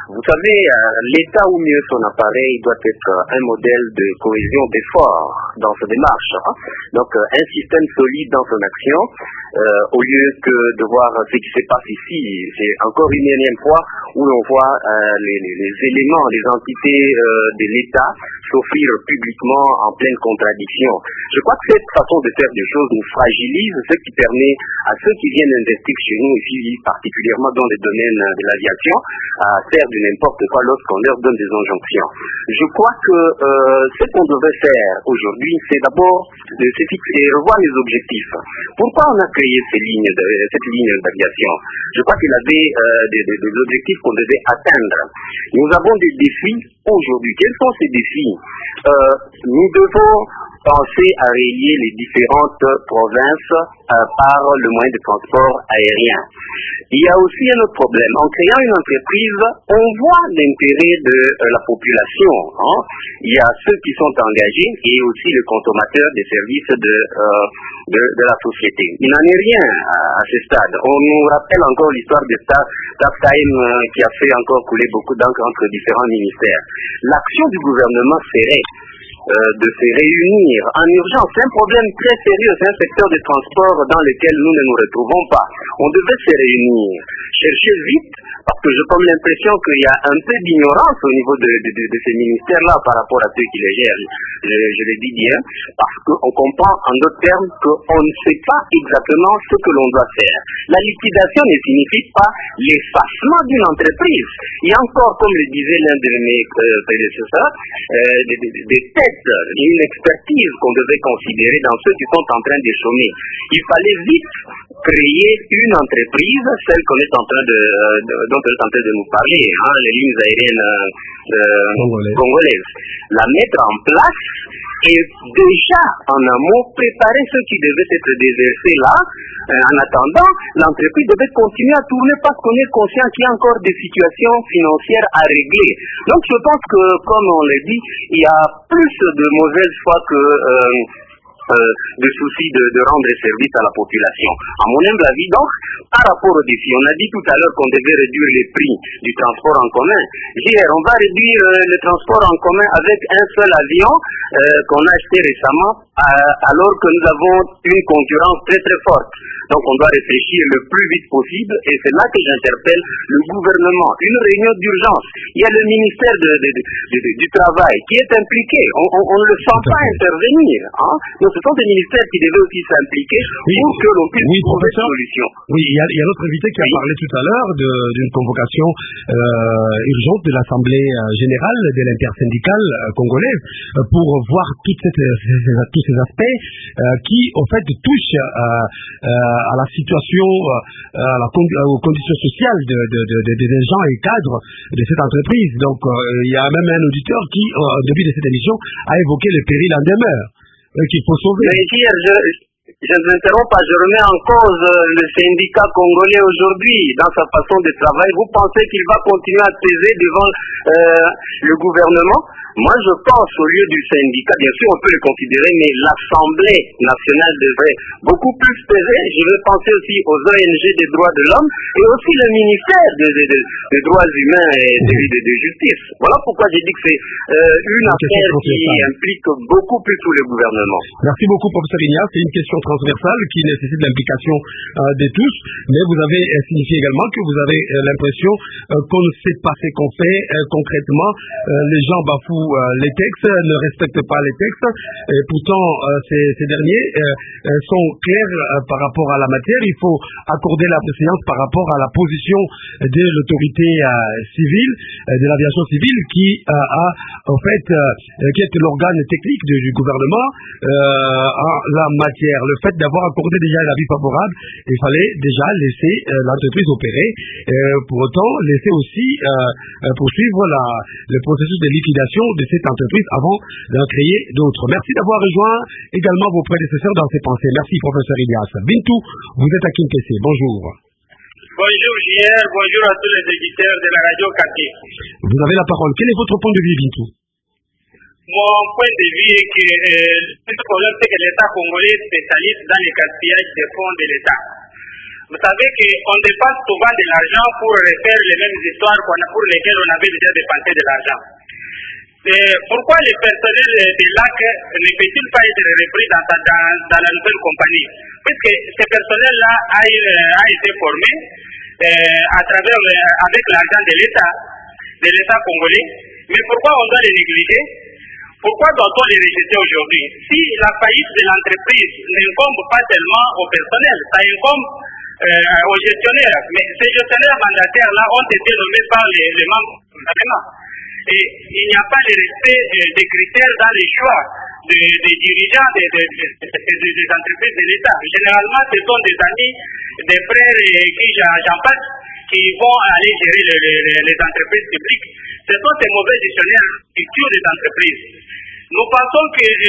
Vous savez, l'État ou mieux son appareil doit être un modèle de cohésion d'effort dans sa démarche. Hein. Donc un système solide dans son action, euh, au lieu que de voir ce qui se passe ici. C'est encore une énième fois où l'on voit euh, les, les, les éléments, les entités euh, de l'État s'offrir publiquement en pleine contradiction. Je crois que cette façon de faire des choses nous fragilise, ce qui permet à ceux qui viennent investir chez nous, ici particulièrement dans le domaine de l'aviation, à faire du n'importe quoi lorsqu'on leur donne des injonctions. Je crois que euh, ce qu'on devrait faire aujourd'hui, c'est d'abord de se fixer et revoir les objectifs. Pourquoi on a créé ces lignes de, cette ligne d'aviation? Je crois qu'il y avait euh, des, des, des objectifs qu'on devait atteindre. Nous avons des défis aujourd'hui. Quels sont ces défis? euh, Nous devons penser à rayer les différentes provinces euh, par le moyen de transport aérien. Il y a aussi un autre problème. En créant une entreprise, on voit l'intérêt de euh, la population. Hein. Il y a ceux qui sont engagés et aussi les consommateurs des services de, euh, de, de la société. Il n'en est rien à, à ce stade. On nous rappelle encore l'histoire de StafTime euh, qui a fait encore couler beaucoup d'encre entre différents ministères. L'action du gouvernement serait Euh, de se réunir en urgence. C'est un problème très sérieux, c'est un secteur de transport dans lequel nous ne nous retrouvons pas. On devait se réunir, chercher vite, parce que j'ai comme l'impression qu'il y a un peu d'ignorance au niveau de, de, de, de ces ministères-là par rapport à ceux qui les gèrent. Je, je le dis bien, parce qu'on comprend en d'autres termes qu'on ne sait pas exactement ce que l'on doit faire. La liquidation ne signifie pas l'effacement d'une entreprise. Il y a encore, comme le disait l'un de mes euh, prédécesseurs, euh, des, des, des têtes, une expertise qu'on devait considérer dans ceux qui sont en train de chômer. Il fallait vite créer une entreprise, celle qu'on est en train de, de dont on est en train de nous parler, hein, les lignes aériennes euh, congolaises. congolaises, la mettre en place et déjà en amont préparer ceux qui devaient être déversés là. Euh, en attendant, l'entreprise devait continuer à tourner parce qu'on est conscient qu'il y a encore des situations financières à régler. Donc je pense que, comme on l'a dit, il y a plus de mauvaise foi que euh, euh, de soucis de, de rendre service à la population. À mon humble avis, donc, par rapport aux défis, on a dit tout à l'heure qu'on devait réduire les prix du transport en commun. Hier, on va réduire euh, le transport en commun avec un seul avion euh, qu'on a acheté récemment, euh, alors que nous avons une concurrence très très forte. Donc on doit réfléchir le plus vite possible et c'est là que j'interpelle le gouvernement. Une réunion d'urgence. Il y a le ministère de, de, de, de, du Travail qui est impliqué. On, on, on ne le sent pas intervenir. Hein. Donc ce sont des ministères qui devaient aussi s'impliquer oui, pour que l'on puisse oui, trouver une solution. Oui, il y a, il y a notre invité qui a oui. parlé tout à l'heure d'une convocation euh, urgente de l'Assemblée générale de l'intersyndicale euh, congolaise euh, pour voir toutes ces, ces, tous ces aspects euh, qui, en fait, touchent euh, euh, à la situation, euh, à la con aux conditions sociales de, de, de, de, des gens et cadres de cette entreprise. Donc, euh, il y a même un auditeur qui, euh, depuis de cette émission, a évoqué le péril en demeure euh, qu'il faut sauver. Mais ici, je, je ne m'interromps pas, je remets en cause le syndicat congolais aujourd'hui dans sa façon de travailler. Vous pensez qu'il va continuer à peser devant euh, le gouvernement? Moi, je pense, au lieu du syndicat, bien sûr, on peut le considérer, mais l'Assemblée nationale devrait beaucoup plus peser. Je vais penser aussi aux O N G des droits de l'homme et aussi le ministère des, des, des, des droits humains et de, de, de justice. Voilà pourquoi j'ai dit que c'est euh, une affaire qui implique beaucoup plus tout le gouvernement. Merci beaucoup, professeur Ignace. C'est une question transversale qui nécessite l'implication euh, de tous, mais vous avez euh, signifié également que vous avez euh, l'impression euh, qu'on ne sait pas ce qu'on fait euh, concrètement. Euh, les gens bafouent euh, les textes, ne respectent pas les textes, et pourtant euh, ces, ces derniers euh, sont clairs euh, par rapport à la matière. Il faut accorder la préséance par rapport à la position de l'autorité euh, civile, euh, de l'aviation civile, qui euh, a en fait euh, qui est l'organe technique du, du gouvernement euh, en la matière. Le fait d'avoir accordé déjà un avis favorable, il fallait déjà laisser euh, l'entreprise opérer, euh, pour autant laisser aussi euh, poursuivre la, le processus de liquidation de cette entreprise avant d'en créer d'autres. Merci d'avoir rejoint également vos prédécesseurs dans ces pensées. Merci, professeur Ignace. Bintou, vous êtes à Kimpessé. Bonjour. Bonjour J R, bonjour à tous les éditeurs de la radio Kapi. Vous avez la parole. Quel est votre point de vue, Bintou? Mon point de vue est que euh, le problème, c'est que l'État congolais spécialiste dans les gaspillages des fonds de l'État. Vous savez qu'on dépense souvent de l'argent pour refaire les mêmes histoires pour lesquelles on avait déjà dépensé de l'argent. Et pourquoi le personnel de L A C ne peut-il pas être repris dans, dans, dans la nouvelle compagnie? Puisque ce personnel-là a, a été formé euh, à travers, euh, avec l'argent de l'État, de l'État congolais. Mais pourquoi on doit les négliger? Pourquoi doit-on les rejeter aujourd'hui? Si la faillite de l'entreprise n'incombe pas tellement au personnel, ça incombe euh, aux gestionnaires. Mais ces gestionnaires mandataires-là ont été nommés par les, les membres du gouvernement. Et il n'y a pas de respect euh, des critères dans les choix des, des dirigeants des, des, des, des, des entreprises de l'État. Généralement, ce sont des amis, des frères et qui j'en passe, qui vont aller gérer les, les, les entreprises publiques. Ce sont ces mauvais gestionnaires qui tuent les entreprises. Nous pensons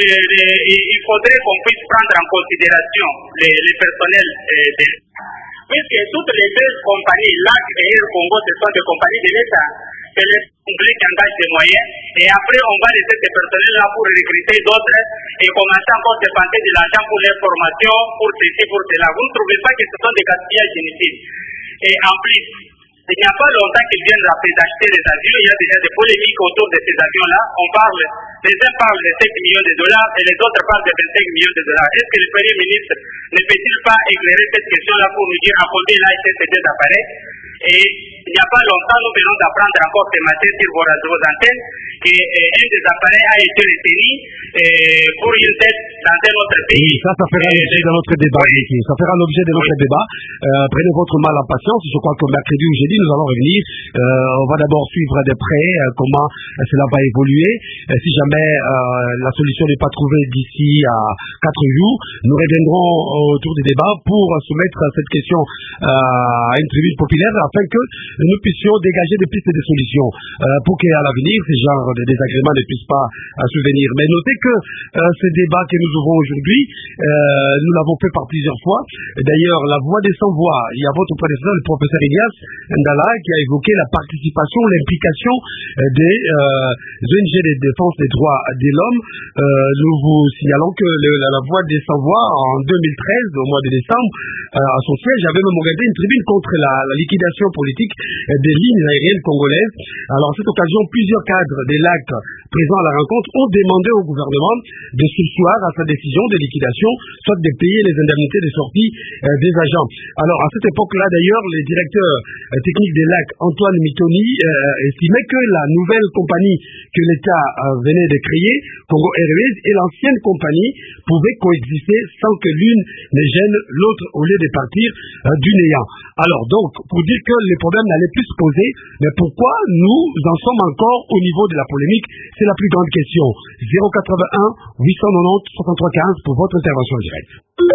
qu'il faudrait qu'on puisse prendre en considération les, les personnels euh, de l'État. Puisque toutes les deux compagnies, L A C et Air Congo, ce sont des compagnies de l'État, c'est le public qui engage des moyens, et après on va laisser ces personnels-là pour recruter d'autres, et commencer encore à dépenser de l'argent pour les formations, pour ceci, pour cela. Vous ne trouvez pas que ce sont des gaspillages inutiles? Et en plus, il n'y a pas longtemps qu'ils viennent d'acheter des avions, il y a déjà des polémiques autour de ces avions-là. On parle, les uns parlent de sept millions de dollars et les autres parlent de vingt-cinq millions de dollars. Est-ce que le Premier ministre ne peut-il pas éclairer cette question-là pour nous dire à combien il a été ces deux appareils? Et il n'y a pas longtemps, nous venons d'apprendre encore ce matin sur vos, vos antennes qu'un des appareils a été retenu euh, pour une tête dans un autre pays. Oui, ça, ça fera l'objet de notre débat. Oui. Ça fera l'objet de notre oui. débat. Euh, prenez votre mal en patience. Je crois que mercredi ou jeudi, nous allons revenir. Euh, on va d'abord suivre de près euh, comment euh, cela va évoluer. Euh, si jamais euh, la solution n'est pas trouvée d'ici à quatre jours, nous reviendrons autour du débat pour soumettre cette question euh, à une tribune populaire afin que nous puissions dégager des pistes de solutions euh, pour qu'à l'avenir, ces genres de désagréments ne puissent pas euh, survenir. Mais notez que euh, ce débat que nous ouvrons aujourd'hui, euh, nous l'avons fait par plusieurs fois. D'ailleurs, la voix des sans-voix, il y a votre prédécesseur, le professeur Elias Ndala, qui a évoqué la participation, l'implication euh, des euh, O N G de défense des droits de l'homme. Euh, nous vous signalons que le, la, la voix des sans-voix, en deux mille treize, au mois de décembre, euh, à son siège, avait même organisé une tribune contre la, la liquidation politique des lignes aériennes congolaises. Alors, à cette occasion, plusieurs cadres des L A C présents à la rencontre ont demandé au gouvernement de surseoir à sa décision de liquidation, soit de payer les indemnités de sortie euh, des agents. Alors, à cette époque-là, d'ailleurs, le directeur euh, technique des L A C, Antoine Mitoni, euh, estimait que la nouvelle compagnie que l'État euh, venait de créer, Congo Airways, et l'ancienne compagnie pouvaient coexister sans que l'une ne gêne l'autre au lieu de partir euh, du néant. Alors, donc, pour dire que les problèmes n'allaient plus se poser, mais pourquoi nous en sommes encore au niveau de la polémique? C'est la plus grande question. zéro quatre-vingt-un huit cent quatre-vingt-dix soixante-trois quinze pour votre intervention directe.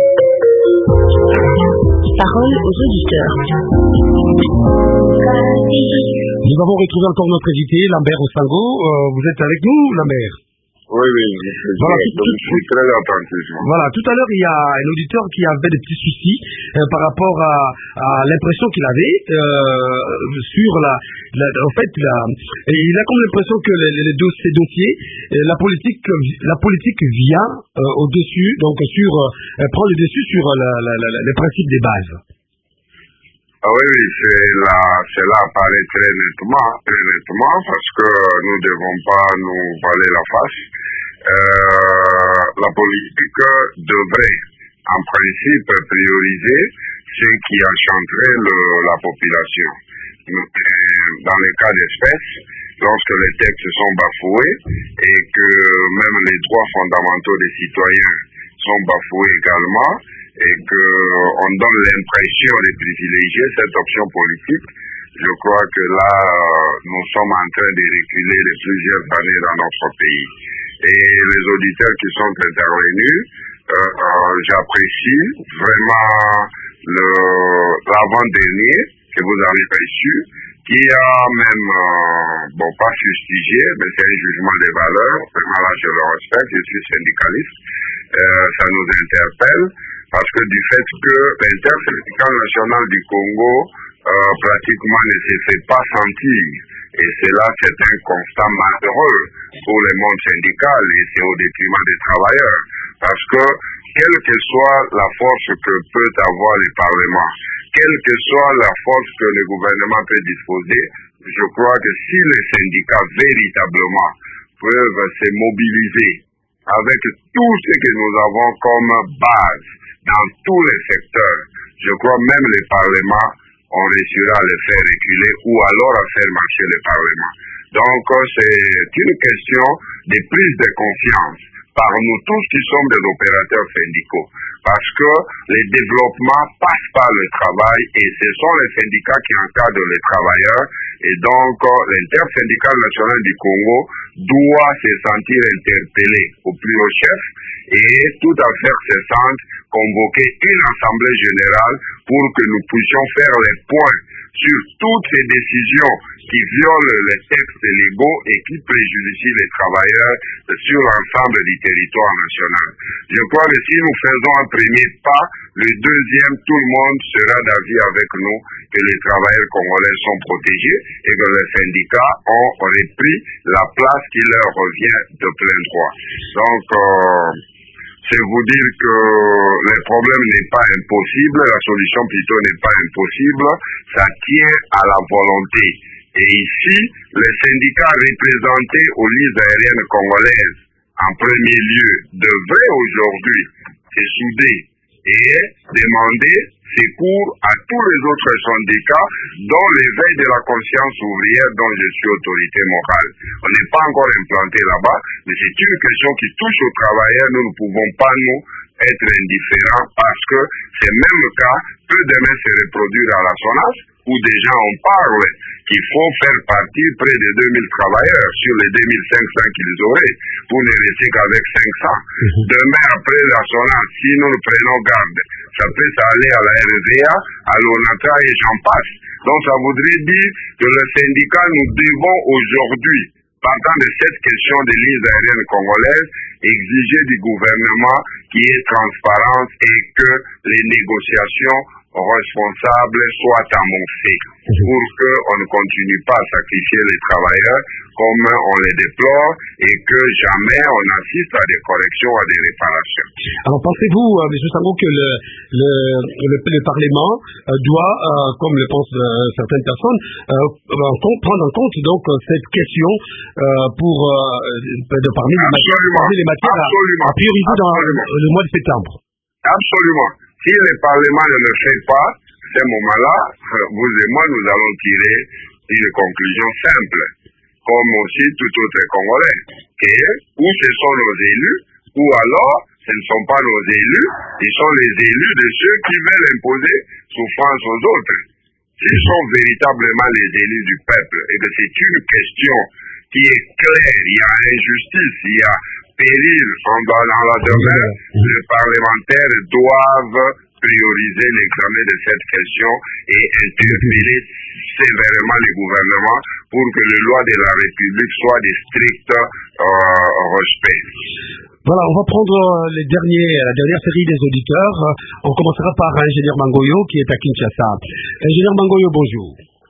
Parole aux auditeurs. Nous avons retrouvé encore notre invité, Lambert Osango. Euh, vous êtes avec nous, Lambert? Oui, oui, voilà, tout, tout, je suis très attentif. Voilà, tout à l'heure, il y a un auditeur qui avait des petits soucis euh, par rapport à, à l'impression qu'il avait euh, sur la, la, en fait, la, il a comme l'impression que les, les dos, ces dossiers, euh, la politique, la politique vient euh, au-dessus, donc sur, euh, prend le dessus sur la, la, la, les principes des bases. Ah oui, oui, là, cela apparaît très nettement, très nettement, parce que nous ne devons pas nous voiler la face. Euh, la politique devrait, en principe, prioriser ce qui enchanterait le, la population. Dans les cas d'espèce, lorsque les textes sont bafoués et que même les droits fondamentaux des citoyens sont bafoués également, et qu'on donne l'impression de privilégier cette option politique, je crois que là, nous sommes en train de reculer de plusieurs années dans notre pays. Et les auditeurs qui sont intervenus, euh, euh, j'apprécie vraiment l'avant-dernier que vous avez reçu, qui a même, euh, bon, pas fustigé, mais c'est un jugement des valeurs. Vraiment là, je le respecte, je suis syndicaliste, euh, ça nous interpelle. Parce que du fait que l'intersyndical national du Congo euh, pratiquement ne se fait pas sentir. Et cela, c'est un constat malheureux pour le monde syndical et c'est au détriment des travailleurs. Parce que, quelle que soit la force que peut avoir le Parlement, quelle que soit la force que le gouvernement peut disposer, je crois que si les syndicats véritablement peuvent se mobiliser avec tout ce que nous avons comme base dans tous les secteurs, je crois même le Parlement, on réussira à le faire reculer ou alors à faire marcher le Parlement. Donc c'est une question de prise de confiance par nous tous qui sommes des opérateurs syndicaux. Parce que le développement passe par le travail et ce sont les syndicats qui encadrent les travailleurs. Et donc l'intersyndical national du Congo doit se sentir interpellé au plus haut chef et tout à fait cessante convoquer une assemblée générale pour que nous puissions faire les points sur toutes ces décisions qui violent les textes légaux et qui préjudicient les travailleurs sur l'ensemble du territoire national. Je crois que si nous faisons un premier pas, le deuxième, tout le monde sera d'avis avec nous que les travailleurs congolais sont protégés et que les syndicats ont repris la place qui leur revient de plein droit. Donc, euh, c'est vous dire que le problème n'est pas impossible, la solution plutôt n'est pas impossible, ça tient à la volonté. Et ici, les syndicats représentés aux listes aériennes congolaises, en premier lieu, devraient aujourd'hui se souder et demander secours à tous les autres syndicats dont l'éveil de la conscience ouvrière dont je suis autorité morale. On n'est pas encore implanté là-bas, mais c'est une question qui touche aux travailleurs. Nous ne pouvons pas, nous, être indifférents parce que ces mêmes cas peuvent demain se reproduire à la SONAS où déjà on parle qu'il faut faire partir près de deux mille travailleurs sur les deux mille cinq cents qu'ils auraient pour ne rester qu'avec cinq cents. Mm-hmm. Demain, après la SONAS, si nous nous prenons garde, ça peut aller à la R V A, à l'ONATRA et j'en passe. Donc ça voudrait dire que le syndicat, nous devons aujourd'hui, partant de cette question des lignes aériennes congolaises, exiger du gouvernement qu'il y ait transparence et que les négociations responsables soient amorcées pour qu'on ne continue pas à sacrifier les travailleurs comme on les déplore et que jamais on assiste à des corrections, à des réparations. Alors pensez-vous, euh, M. Sango, que le, le, le, le Parlement euh, doit, euh, comme le pensent euh, certaines personnes, euh, prendre en compte donc cette question euh, pour euh, de parmi les matières, parmi les matières à, à prioriser dans Absolument. le mois de septembre? Absolument. Si le Parlement ne le fait pas, à ce moment-là, vous et moi, nous allons tirer une conclusion simple, comme aussi tout autre Congolais, et ou ce sont nos élus, ou alors ce ne sont pas nos élus, ils sont les élus de ceux qui veulent imposer souffrance aux autres. S'ils sont véritablement les élus du peuple, et que c'est une question qui est claire, il y a injustice, il y a péril dans la demeure, les parlementaires doivent prioriser l'examen de cette question et interpeller sévèrement les gouvernements pour que les lois de la République soient de strict euh, respect. Voilà, on va prendre les derniers, la dernière série des auditeurs. On commencera par Ingénieur Mangoyo qui est à Kinshasa. Ingénieur Mangoyo, bonjour.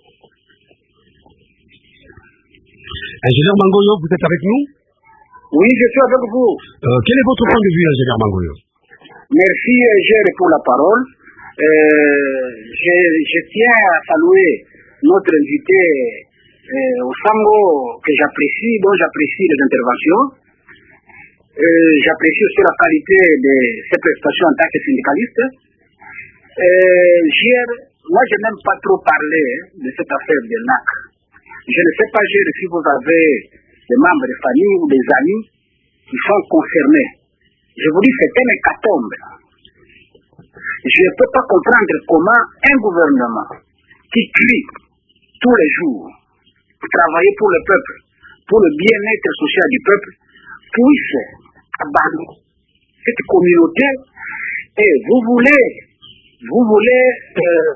Ingénieur Mangoyo, vous êtes avec nous? Oui, je suis avec vous. Euh, quel est votre point de vue, Ingénieur Mangoyo? Merci, Gérard, pour la parole. Euh, je, je tiens à saluer notre invité euh, au Sango, que j'apprécie, dont j'apprécie les interventions. Euh, j'apprécie aussi la qualité de ses prestations en tant que syndicaliste. Euh, Gérard, moi, je n'aime pas trop parler de cette affaire de L A C. Je ne sais pas, Gérard, si vous avez des membres de famille ou des amis qui sont concernés. Je vous dis, c'est un hécatombe. Je ne peux pas comprendre comment un gouvernement qui crie tous les jours pour travailler pour le peuple, pour le bien-être social du peuple, puisse abandonner cette communauté et vous voulez, vous voulez... Euh...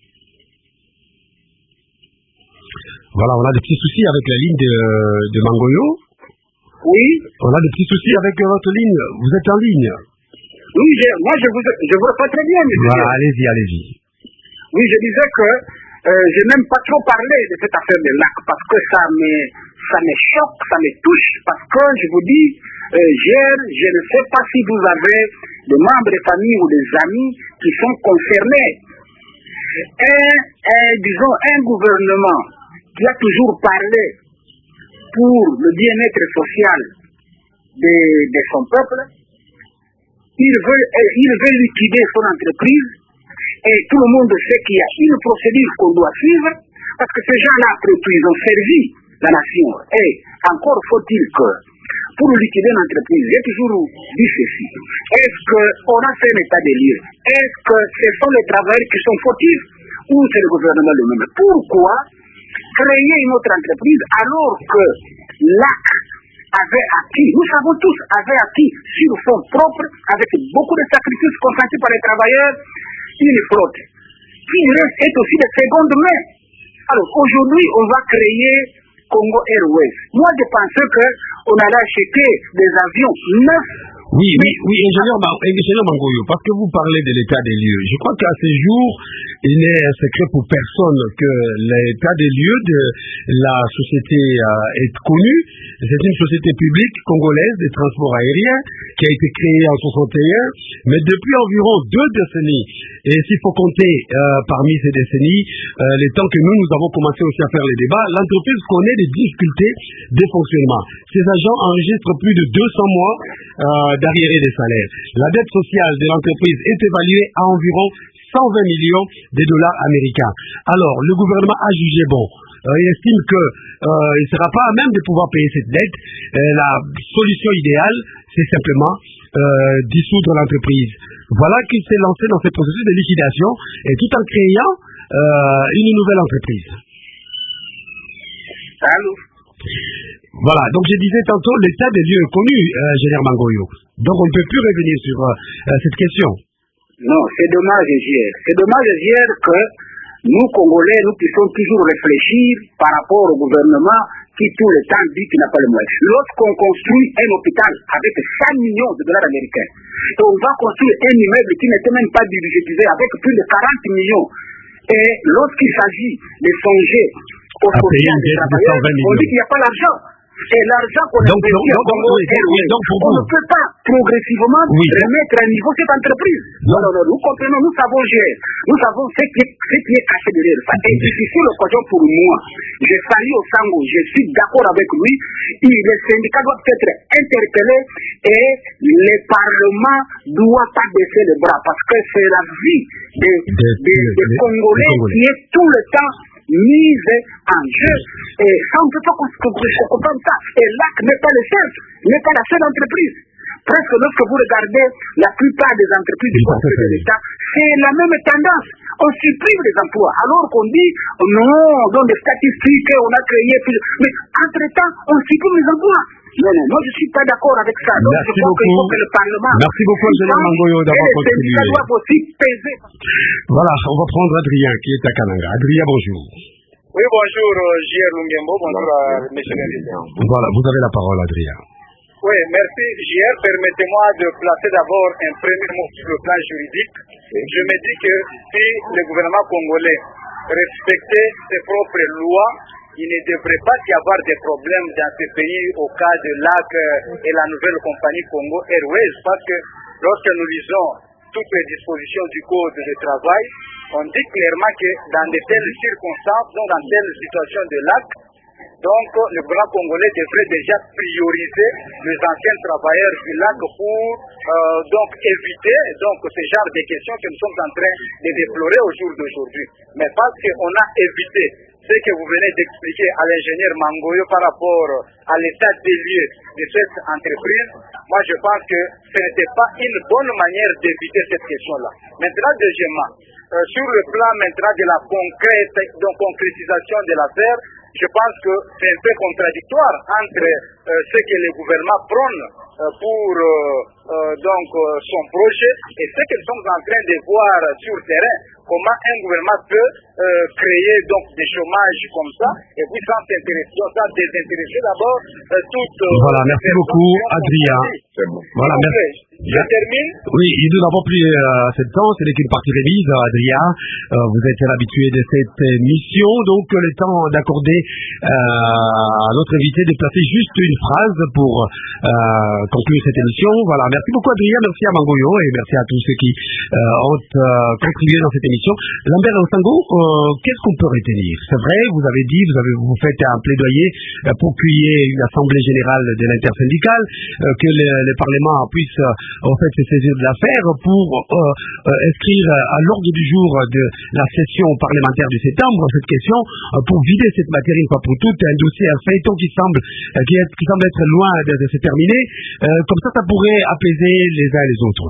Voilà, on a des petits soucis avec la ligne de, de Mangoyo. Oui. On a des petits soucis avec votre ligne. Vous êtes en ligne. Oui, je, moi je vous, je vous reçois très bien, monsieur. Voilà, allez-y, allez-y. Oui, je disais que euh, je n'aime pas trop parler de cette affaire de L A C parce que ça me, ça me choque, ça me touche, parce que je vous dis, euh, Gérard, je ne sais pas si vous avez des membres de famille ou des amis qui sont concernés. un, un, disons, un gouvernement qui a toujours parlé pour le bien-être social de, de son peuple, il veut, il veut liquider son entreprise et tout le monde sait qu'il y a une procédure qu'on doit suivre parce que ces gens-là, après tout, ils ont servi la nation. Et encore faut-il que pour liquider l'entreprise, j'ai toujours dit ceci. Est-ce qu'on a fait un état des lieux? Est-ce que ce sont les travailleurs qui sont fautifs ou c'est le gouvernement lui-même? Pourquoi créer une autre entreprise alors que l'A C avait acquis, nous savons tous, avait acquis sur fonds propres, avec beaucoup de sacrifices consentis par les travailleurs, une flotte qui reste est aussi de seconde main. Alors aujourd'hui, on va créer Congo Airways. Moi, je pensais qu'on allait acheter des avions neufs. Oui, oui, oui, ingénieur, ingénieur Mangoyo, parce que vous parlez de l'état des lieux. Je crois qu'à ce jour, il n'est secret pour personne que l'état des lieux de la société euh, est connu. C'est une société publique congolaise des transports aériens qui a été créée en soixante et un, mais depuis environ deux décennies. Et s'il faut compter euh, parmi ces décennies, euh, les temps que nous, nous avons commencé aussi à faire les débats, l'entreprise connaît des difficultés de fonctionnement. Ces agents enregistrent plus de deux cents mois euh, d'arriérés des salaires. La dette sociale de l'entreprise est évaluée à environ cent vingt millions de dollars américains. Alors, le gouvernement a jugé bon. Euh, il estime qu'il euh, ne sera pas à même de pouvoir payer cette dette. Euh, la solution idéale, c'est simplement euh, dissoudre l'entreprise. Voilà qu'il s'est lancé dans ce processus de liquidation et tout en créant euh, une nouvelle entreprise. Allô? Voilà, donc je disais tantôt, l'état des lieux est connu, euh, Général Mangoyo. Donc on ne peut plus revenir sur euh, cette question. Non, c'est dommage, Gier. C'est dommage, Gier, que nous, Congolais, nous puissions toujours réfléchir par rapport au gouvernement qui tout le temps dit qu'il n'a pas les moyens. Lorsqu'on construit un hôpital avec cent millions de dollars américains, et on va construire un immeuble qui n'était même pas budgétisé avec plus de quarante millions, et lorsqu'il s'agit de songer au social des travailleurs, on dit qu'il n'y a pas l'argent. Et l'argent qu'on investit au Congo, on ne peut pas progressivement oui. remettre à niveau cette entreprise. Non, non, non, nous comprenons, nous savons gérer. Nous savons ce qui est, ce qui est caché derrière ça. Et difficile l'occasion pour moi. Je salue au Sango, je suis d'accord avec lui. Et les syndicats doivent être interpellés et le Parlement ne doit pas baisser les bras parce que c'est la vie des, des, des, des Congolais qui est tout le temps mise en jeu. Et ça, on ne peut pas comprendre ça. Et l'A C n'est pas le seul, n'est pas la seule entreprise. Presque lorsque vous regardez la plupart des entreprises du conseil de l'État, c'est la même tendance. On supprime les emplois. Alors qu'on dit, non, dans les statistiques, on a créé plus. Mais entre-temps, on supprime les emplois. Non, non, moi je ne suis pas d'accord avec ça. Donc Merci je crois qu'il faut que le Parlement. Merci beaucoup, Général Mangoyo, d'avoir contribué. Ça doit aussi peser. Voilà, on va prendre Adrien qui est à Kananga. Adrien, bonjour. Oui, bonjour, J R Lungembo, bonjour à M. Nelly. Voilà, vous avez la parole, Adrien. Oui, merci, J R. Permettez-moi de placer d'abord un premier mot sur le plan juridique. Je me dis que si le gouvernement congolais respectait ses propres lois, il ne devrait pas y avoir de problèmes dans ce pays au cas de l'A C et la nouvelle compagnie Congo Airways, parce que lorsque nous lisons toutes les dispositions du Code de travail, on dit clairement que dans de telles circonstances, donc dans telles situations de l'A C, donc le gouvernement congolais devrait déjà prioriser les anciens travailleurs du L A C pour euh, donc éviter donc ce genre de questions que nous sommes en train de déplorer au jour d'aujourd'hui. Mais parce qu'on a évité ce que vous venez d'expliquer à l'ingénieur Mangoyo par rapport à l'état des lieux de cette entreprise, moi je pense que ce n'était pas une bonne manière d'éviter cette question-là. Maintenant, deuxièmement, euh, sur le plan maintenant de la concrète, donc concrétisation de l'affaire, je pense que c'est un peu contradictoire entre euh, ce que le gouvernement prône euh, pour euh, euh, donc euh, son projet et ce que nous sommes en train de voir sur le terrain. Comment un gouvernement peut euh, créer donc des chômages comme ça et puis sans s'intéresser, sans désintéresser d'abord euh, toute. Voilà, merci beaucoup, Adrien. Bon. Voilà, merci. Je termine. Oui, nous n'avons plus euh, assez de temps, ce n'est qu'une partie remise. Adrien, euh, vous êtes l'habitué de cette émission, donc le temps d'accorder euh, à notre invité de placer juste une phrase pour euh, conclure cette émission. Voilà, merci beaucoup Adrien, merci à Mangoyo et merci à tous ceux qui euh, ont euh, contribué dans cette émission. Lambert Osango, euh, qu'est-ce qu'on peut retenir? C'est vrai, vous avez dit, vous, avez, vous faites un plaidoyer euh, pour qu'il y ait une assemblée générale de l'intersyndicale, euh, que le, le Parlement puisse euh, en fait se saisir de l'affaire pour euh, euh, inscrire à l'ordre du jour de la session parlementaire de septembre cette question euh, pour vider cette matière une fois pour toutes, un dossier, un feuilleton qui semble, euh, qui, est, qui semble être loin de, de se terminer. Euh, comme ça, ça pourrait apaiser les uns et les autres.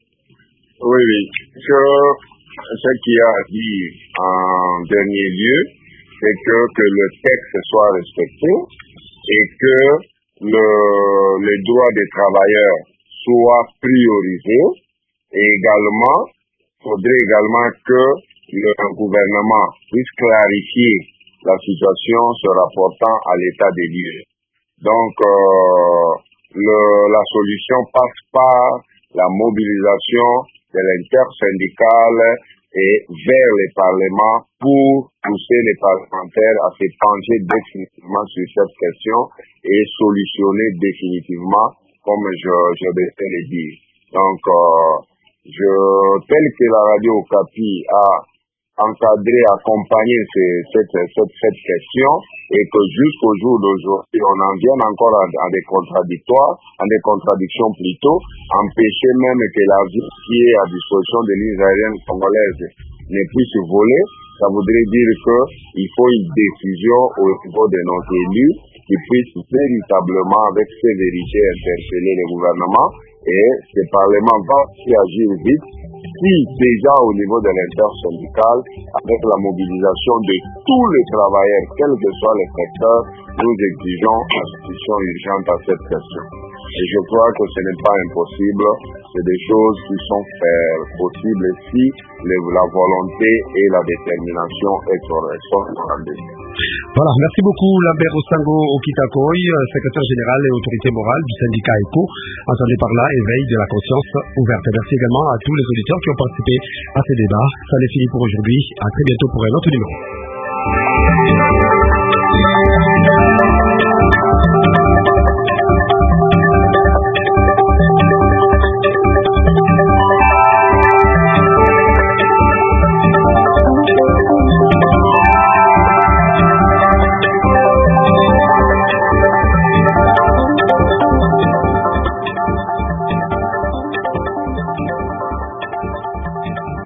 Oui, oui. Ce, ce qu'il y a dit en dernier lieu, c'est que, que le texte soit respecté et que le, les droits des travailleurs soit priorisé et également, il faudrait également que le gouvernement puisse clarifier la situation se rapportant à l'état des lieux. Donc, euh, le, la solution passe par la mobilisation de l'intersyndicale et vers les parlements pour pousser les parlementaires à se pencher définitivement sur cette question et solutionner définitivement comme je, je vais le dire. Donc, euh, je, tel que la radio Okapi a encadré, accompagné cette, cette, cette question, et que jusqu'au jour d'aujourd'hui, on en vient encore à, à des contradictoires, à des contradictions plutôt, empêcher même que la vie qui est à disposition des lignes aériennes congolaises ne puisse voler. Ça voudrait dire qu'il faut une décision au niveau de nos élus qui puisse véritablement, avec sévérité, interpeller le gouvernement, et ce Parlement va aussi agir vite si déjà au niveau de l'intersyndicale, avec la mobilisation de tous les travailleurs, quel que soit le secteur, nous exigeons une solution urgente à cette question. Et je crois que ce n'est pas impossible, c'est des choses qui sont euh, possibles si le, la volonté et la détermination sont au rendez-vous. Voilà, merci beaucoup Lambert Osango Okitakoy, secrétaire général et autorité morale du syndicat ECO, entendu par là, éveil de la conscience ouverte. Merci également à tous les auditeurs qui ont participé à ces débats. Ça n'est fini pour aujourd'hui, à très bientôt pour un autre numéro.